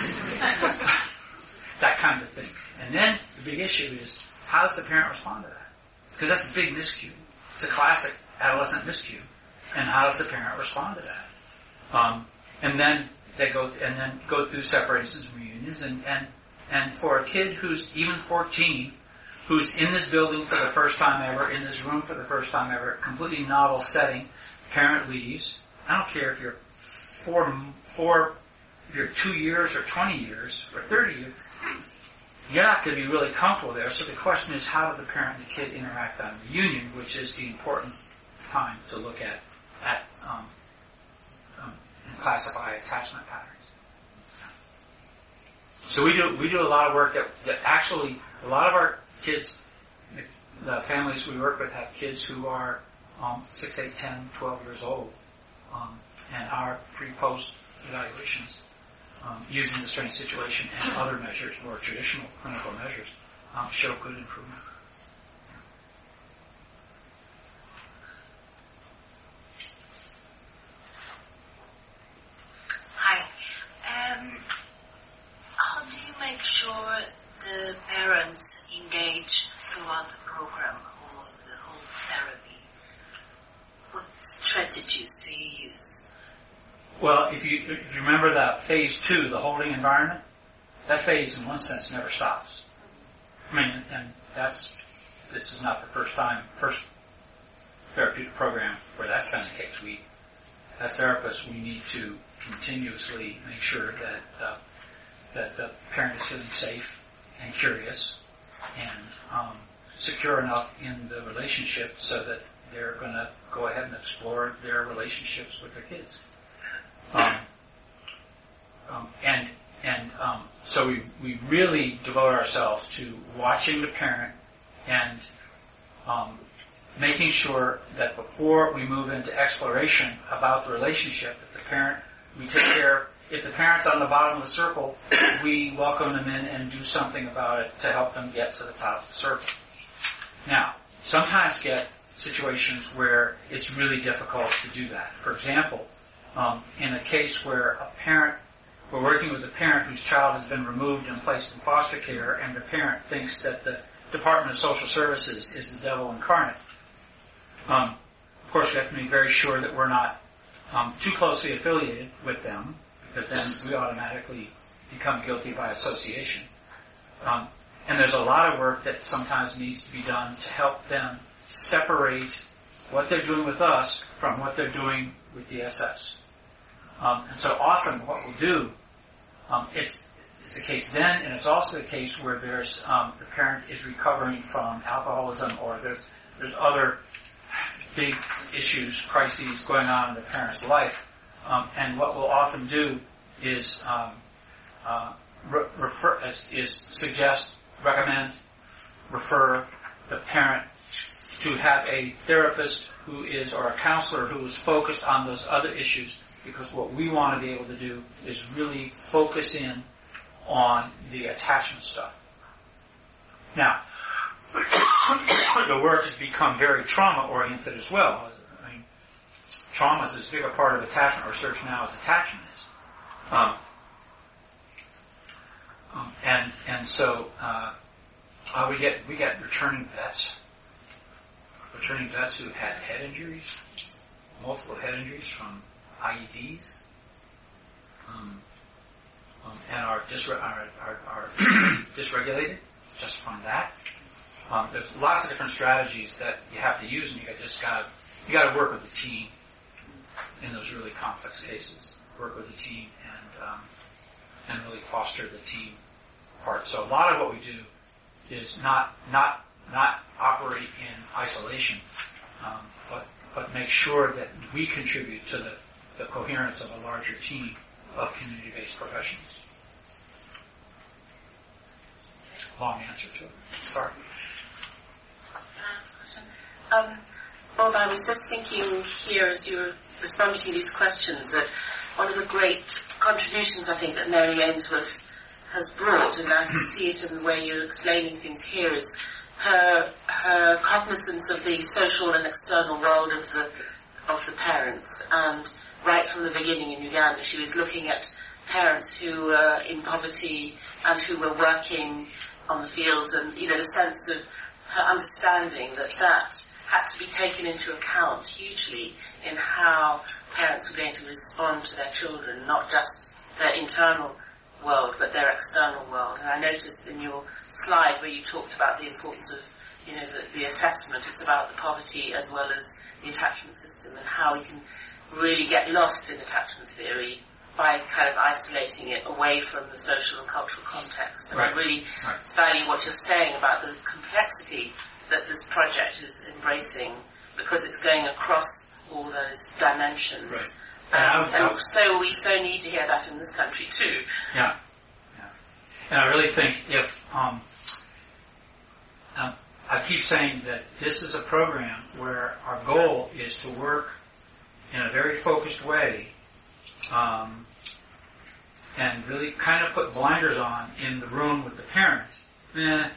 That kind of thing. And then the big issue is, how does the parent respond to that? Because that's a big miscue. It's a classic adolescent miscue. And how does the parent respond to that? Um, and then they go th- and then go through separations and reunions. And, and and for a kid who's even fourteen, who's in this building for the first time ever, in this room for the first time ever, completely novel setting, parent leaves. I don't care if you're four, four, if you're two years or twenty years or thirty years. You're not going to be really comfortable there. So the question is, how do the parent and the kid interact on reunion, which is the important time to look at at um, um, and classify attachment patterns. So we do we do a lot of work that, that actually a lot of our kids, the, the families we work with have kids who are um, six, eight, ten, twelve years old, um, and our pre-post evaluations um, using the strain situation and other measures, more traditional clinical measures, um, show good improvement. Hi. Um, how do you make sure the parents engage throughout the program or the whole therapy? What strategies do you use? Well, if you if you remember that phase two, the holding environment, that phase in one sense never stops. I mean, and that's, this is not the first time, first therapeutic program where that's been the case. We, as therapists, we need to continuously make sure that uh, that the parent is feeling safe and curious and um, secure enough in the relationship so that they're going to go ahead and explore their relationships with their kids. Um, um, and and um, so we, we really devote ourselves to watching the parent and um, making sure that before we move into exploration about the relationship, that the parent, we take care, if the parent's on the bottom of the circle, we welcome them in and do something about it to help them get to the top of the circle. Now, sometimes get situations where it's really difficult to do that. For example, um, in a case where a parent, we're working with a parent whose child has been removed and placed in foster care, and the parent thinks that the Department of Social Services is the devil incarnate. Um, of course, we have to be very sure that we're not um, too closely affiliated with them, because then we automatically become guilty by association. Um, and there's a lot of work that sometimes needs to be done to help them separate what they're doing with us from what they're doing with D S S. Um, and so often what we'll do, um, it's it's the case then, and it's also the case where there's um, the parent is recovering from alcoholism, or there's there's other big issues, crises going on in the parent's life. Um, and what we'll often do is um, uh, re- refer is, is suggest, recommend, refer the parent to have a therapist who is, or a counselor who is focused on those other issues, because what we want to be able to do is really focus in on the attachment stuff. Now, the work has become very trauma-oriented as well. I mean, trauma is as big a part of attachment research now as attachment is. Um, um, and and so uh, uh, we get we get returning vets, returning vets who had head injuries, multiple head injuries from I E Ds, um, um, and are, disre- are, are, are dysregulated just from that. Um, there's lots of different strategies that you have to use, and you just got you got to work with the team in those really complex cases. Work with the team and um, and really foster the team part. So a lot of what we do is not not not operate in isolation, um, but but make sure that we contribute to the, the coherence of a larger team of community-based professionals. Long answer to it. Sorry. Um, Bob, I was just thinking here as you were responding to these questions that one of the great contributions I think that Mary Ainsworth has brought, and I can see it in the way you're explaining things here, is her her cognizance of the social and external world of the of the parents. And right from the beginning in Uganda, she was looking at parents who were in poverty and who were working on the fields, and you know the sense of her understanding that that had to be taken into account hugely in how parents were going to respond to their children, not just their internal world, but their external world. And I noticed in your slide where you talked about the importance of, you know, the, the assessment, it's about the poverty as well as the attachment system, and how we can really get lost in attachment theory by kind of isolating it away from the social and cultural context. And right. I really right. value what you're saying about the complexity that this project is embracing, because it's going across all those dimensions. Right. Um, and, I, and so we so need to hear that in this country too. Yeah. yeah. And I really think if, um, um, I keep saying that this is a program where our goal is to work in a very focused way, um, and really kind of put blinders on in the room with the parents. Eh,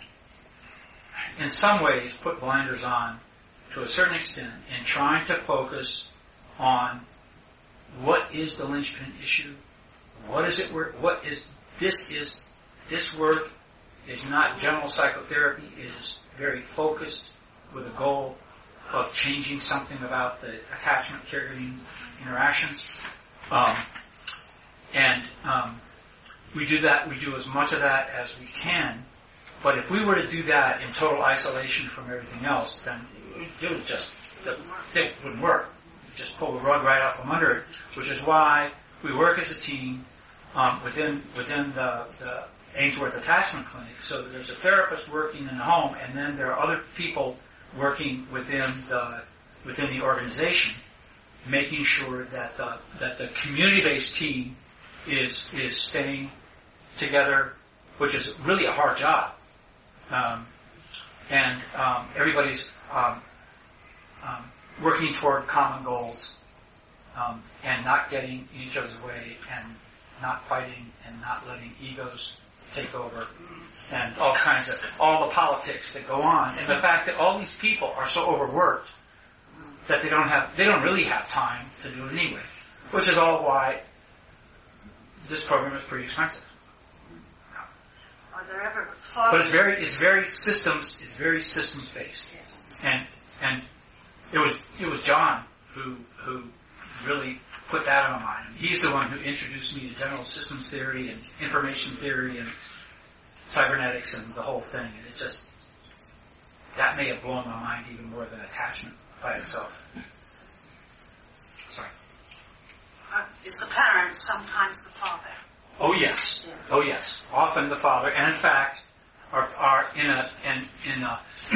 in some ways, put blinders on to a certain extent in trying to focus on what is the linchpin issue, what is it work, what is, this is, this work is not general psychotherapy, it is very focused with a goal of changing something about the attachment caregiving interactions. Um, and um, we do that, we do as much of that as we can. But if we were to do that in total isolation from everything else, then it would just, it wouldn't work. We'd just pull the rug right out from under it, which is why we work as a team um, within within the, the Ainsworth Attachment Clinic. So there's a therapist working in the home, and then there are other people working within the within the organization, making sure that the that the community-based team is is staying together, which is really a hard job. Um, and um, everybody's um, um, working toward common goals, um, and not getting in each other's way, and not fighting, and not letting egos take over, and all kinds of, all the politics that go on, and the fact that all these people are so overworked that they don't have, they don't really have time to do it anyway, which is all why this program is pretty expensive. Are there ever But it's very, it's very systems, it's very systems based, and and it was it was John who who really put that in my mind. He's the one who introduced me to general systems theory and information theory and cybernetics and the whole thing. And it just, that may have blown my mind even more than attachment by itself. Sorry. Uh, is the parent sometimes the father? Oh yes, oh yes. Often the father, and in fact, are are in a in in a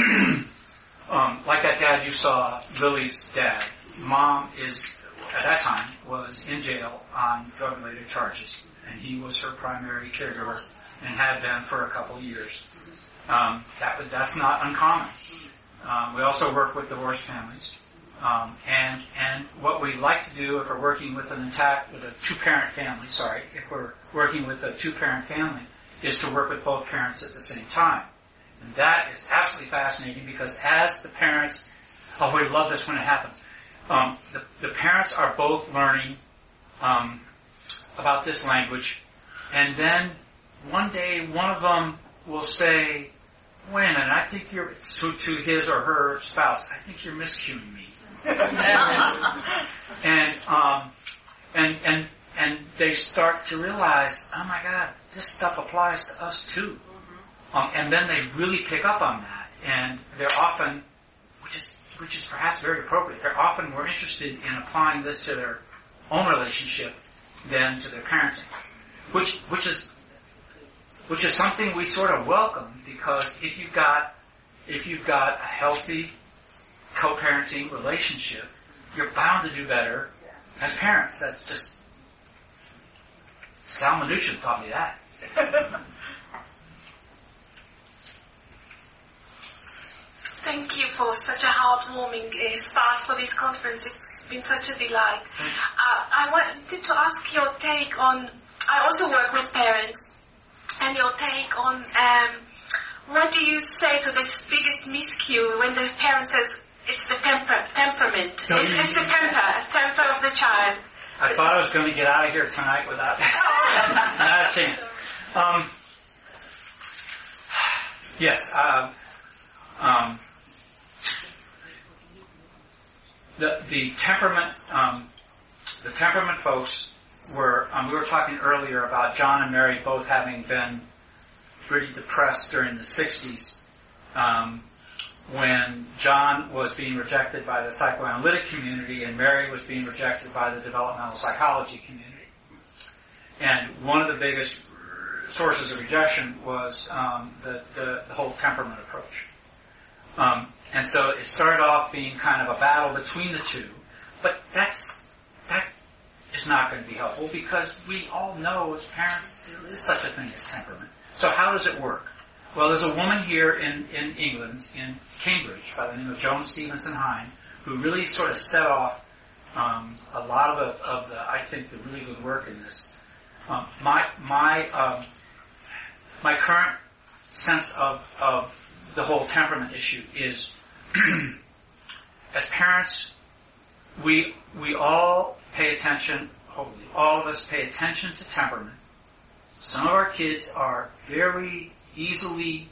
um, like that dad you saw, Lily's dad. Mom is at that time was in jail on drug related charges, and he was her primary caregiver and had been for a couple years. Um, that was that's not uncommon. Um, we also work with divorced families. Um, and and what we like to do if we're working with an intact with a two-parent family, sorry, if we're working with a two-parent family, is to work with both parents at the same time. And that is absolutely fascinating because as the parents, oh, we love this when it happens. um, the, the parents are both learning um, about this language, and then one day one of them will say, wait a minute, I think you're, to, to his or her spouse, I think you're miscuing me. and, um, and, and, and they start to realize, oh my God, this stuff applies to us too. Um, and then they really pick up on that, and they're often, which is, which is perhaps very appropriate, they're often more interested in applying this to their own relationship than to their parenting. Which, which is, which is something we sort of welcome, because if you've got, if you've got a healthy co-parenting relationship, you're bound to do better as parents. That's just, Sal Minuchin taught me that. Thank you for such a heartwarming uh, start for this conference. It's been such a delight. Uh, I wanted to ask your take on, I also work with parents, and your take on um, what do you say to this biggest miscue when the parent says it's the temper, temperament, No, it's, you- it's the temper, temper of the child. I thought I was going to get out of here tonight without not a chance. Um, yes, uh, um, the the temperament um, the temperament folks were. Um, we were talking earlier about John and Mary both having been pretty depressed during the sixties. Um, when John was being rejected by the psychoanalytic community and Mary was being rejected by the developmental psychology community. And one of the biggest sources of rejection was um, the, the, the whole temperament approach. Um, and so it started off being kind of a battle between the two, but that's that is not going to be helpful, because we all know as parents there is such a thing as temperament. So how does it work? Well, there's a woman here in, in England, in Cambridge, by the name of Joan Stevenson Hine, who really sort of set off um, a lot of the, of the, I think, the really good work in this. Um, my my um, my current sense of of the whole temperament issue is, as parents, we we all pay attention. Hopefully, all of us pay attention to temperament. Some of our kids are very easily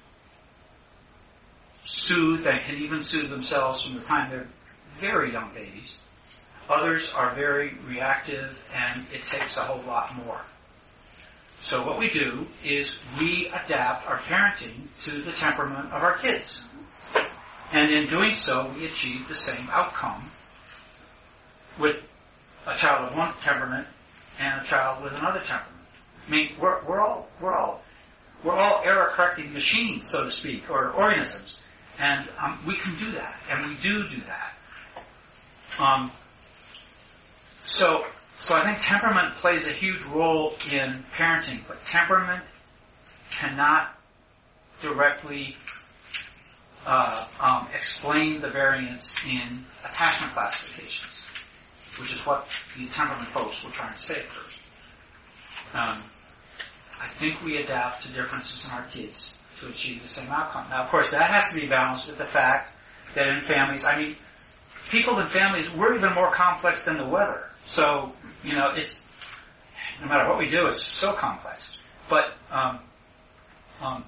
soothed and can even soothe themselves from the time they're very young babies. Others are very reactive, and it takes a whole lot more. So what we do is we adapt our parenting to the temperament of our kids. And in doing so, we achieve the same outcome with a child of one temperament and a child with another temperament. I mean, we're, we're all, we're all, we're all error-correcting machines, so to speak, or organisms. And um, we can do that, and we do do that. Um, so, so I think temperament plays a huge role in parenting, but temperament cannot directly uh, um, explain the variance in attachment classifications, which is what the temperament folks were trying to say at first. Um, I think we adapt to differences in our kids to achieve the same outcome. Now, of course, that has to be balanced with the fact that in families, I mean, people in families, we're even more complex than the weather. So, you know, it's, no matter what we do, it's so complex. But, um, um,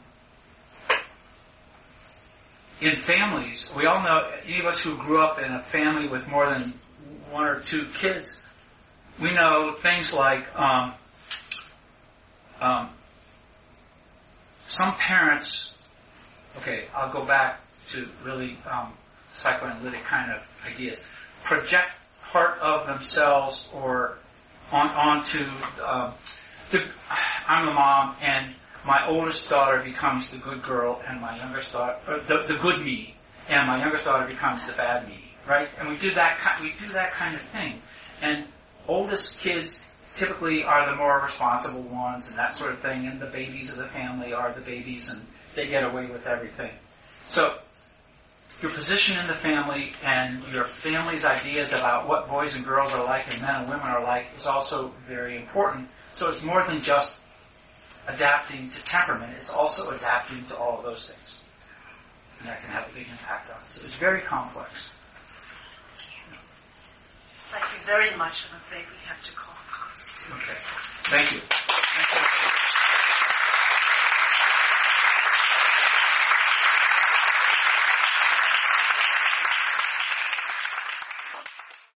in families, we all know, any of us who grew up in a family with more than one or two kids, we know things like, um, um, some parents, okay, I'll go back to really um, psychoanalytic kind of ideas, project part of themselves or on onto um, the, I'm the mom, and my oldest daughter becomes the good girl, and my youngest daughter, or the, the good me, and my youngest daughter becomes the bad me, right? And we do that, we do that kind of thing. And oldest kids typically are the more responsible ones and that sort of thing, and the babies of the family are the babies, and they get away with everything. So your position in the family and your family's ideas about what boys and girls are like and men and women are like is also very important. So it's more than just adapting to temperament, it's also adapting to all of those things. And that can have a big impact on it. So it's very complex. very much, I'm afraid we have to call. Okay. Thank you. Thank you.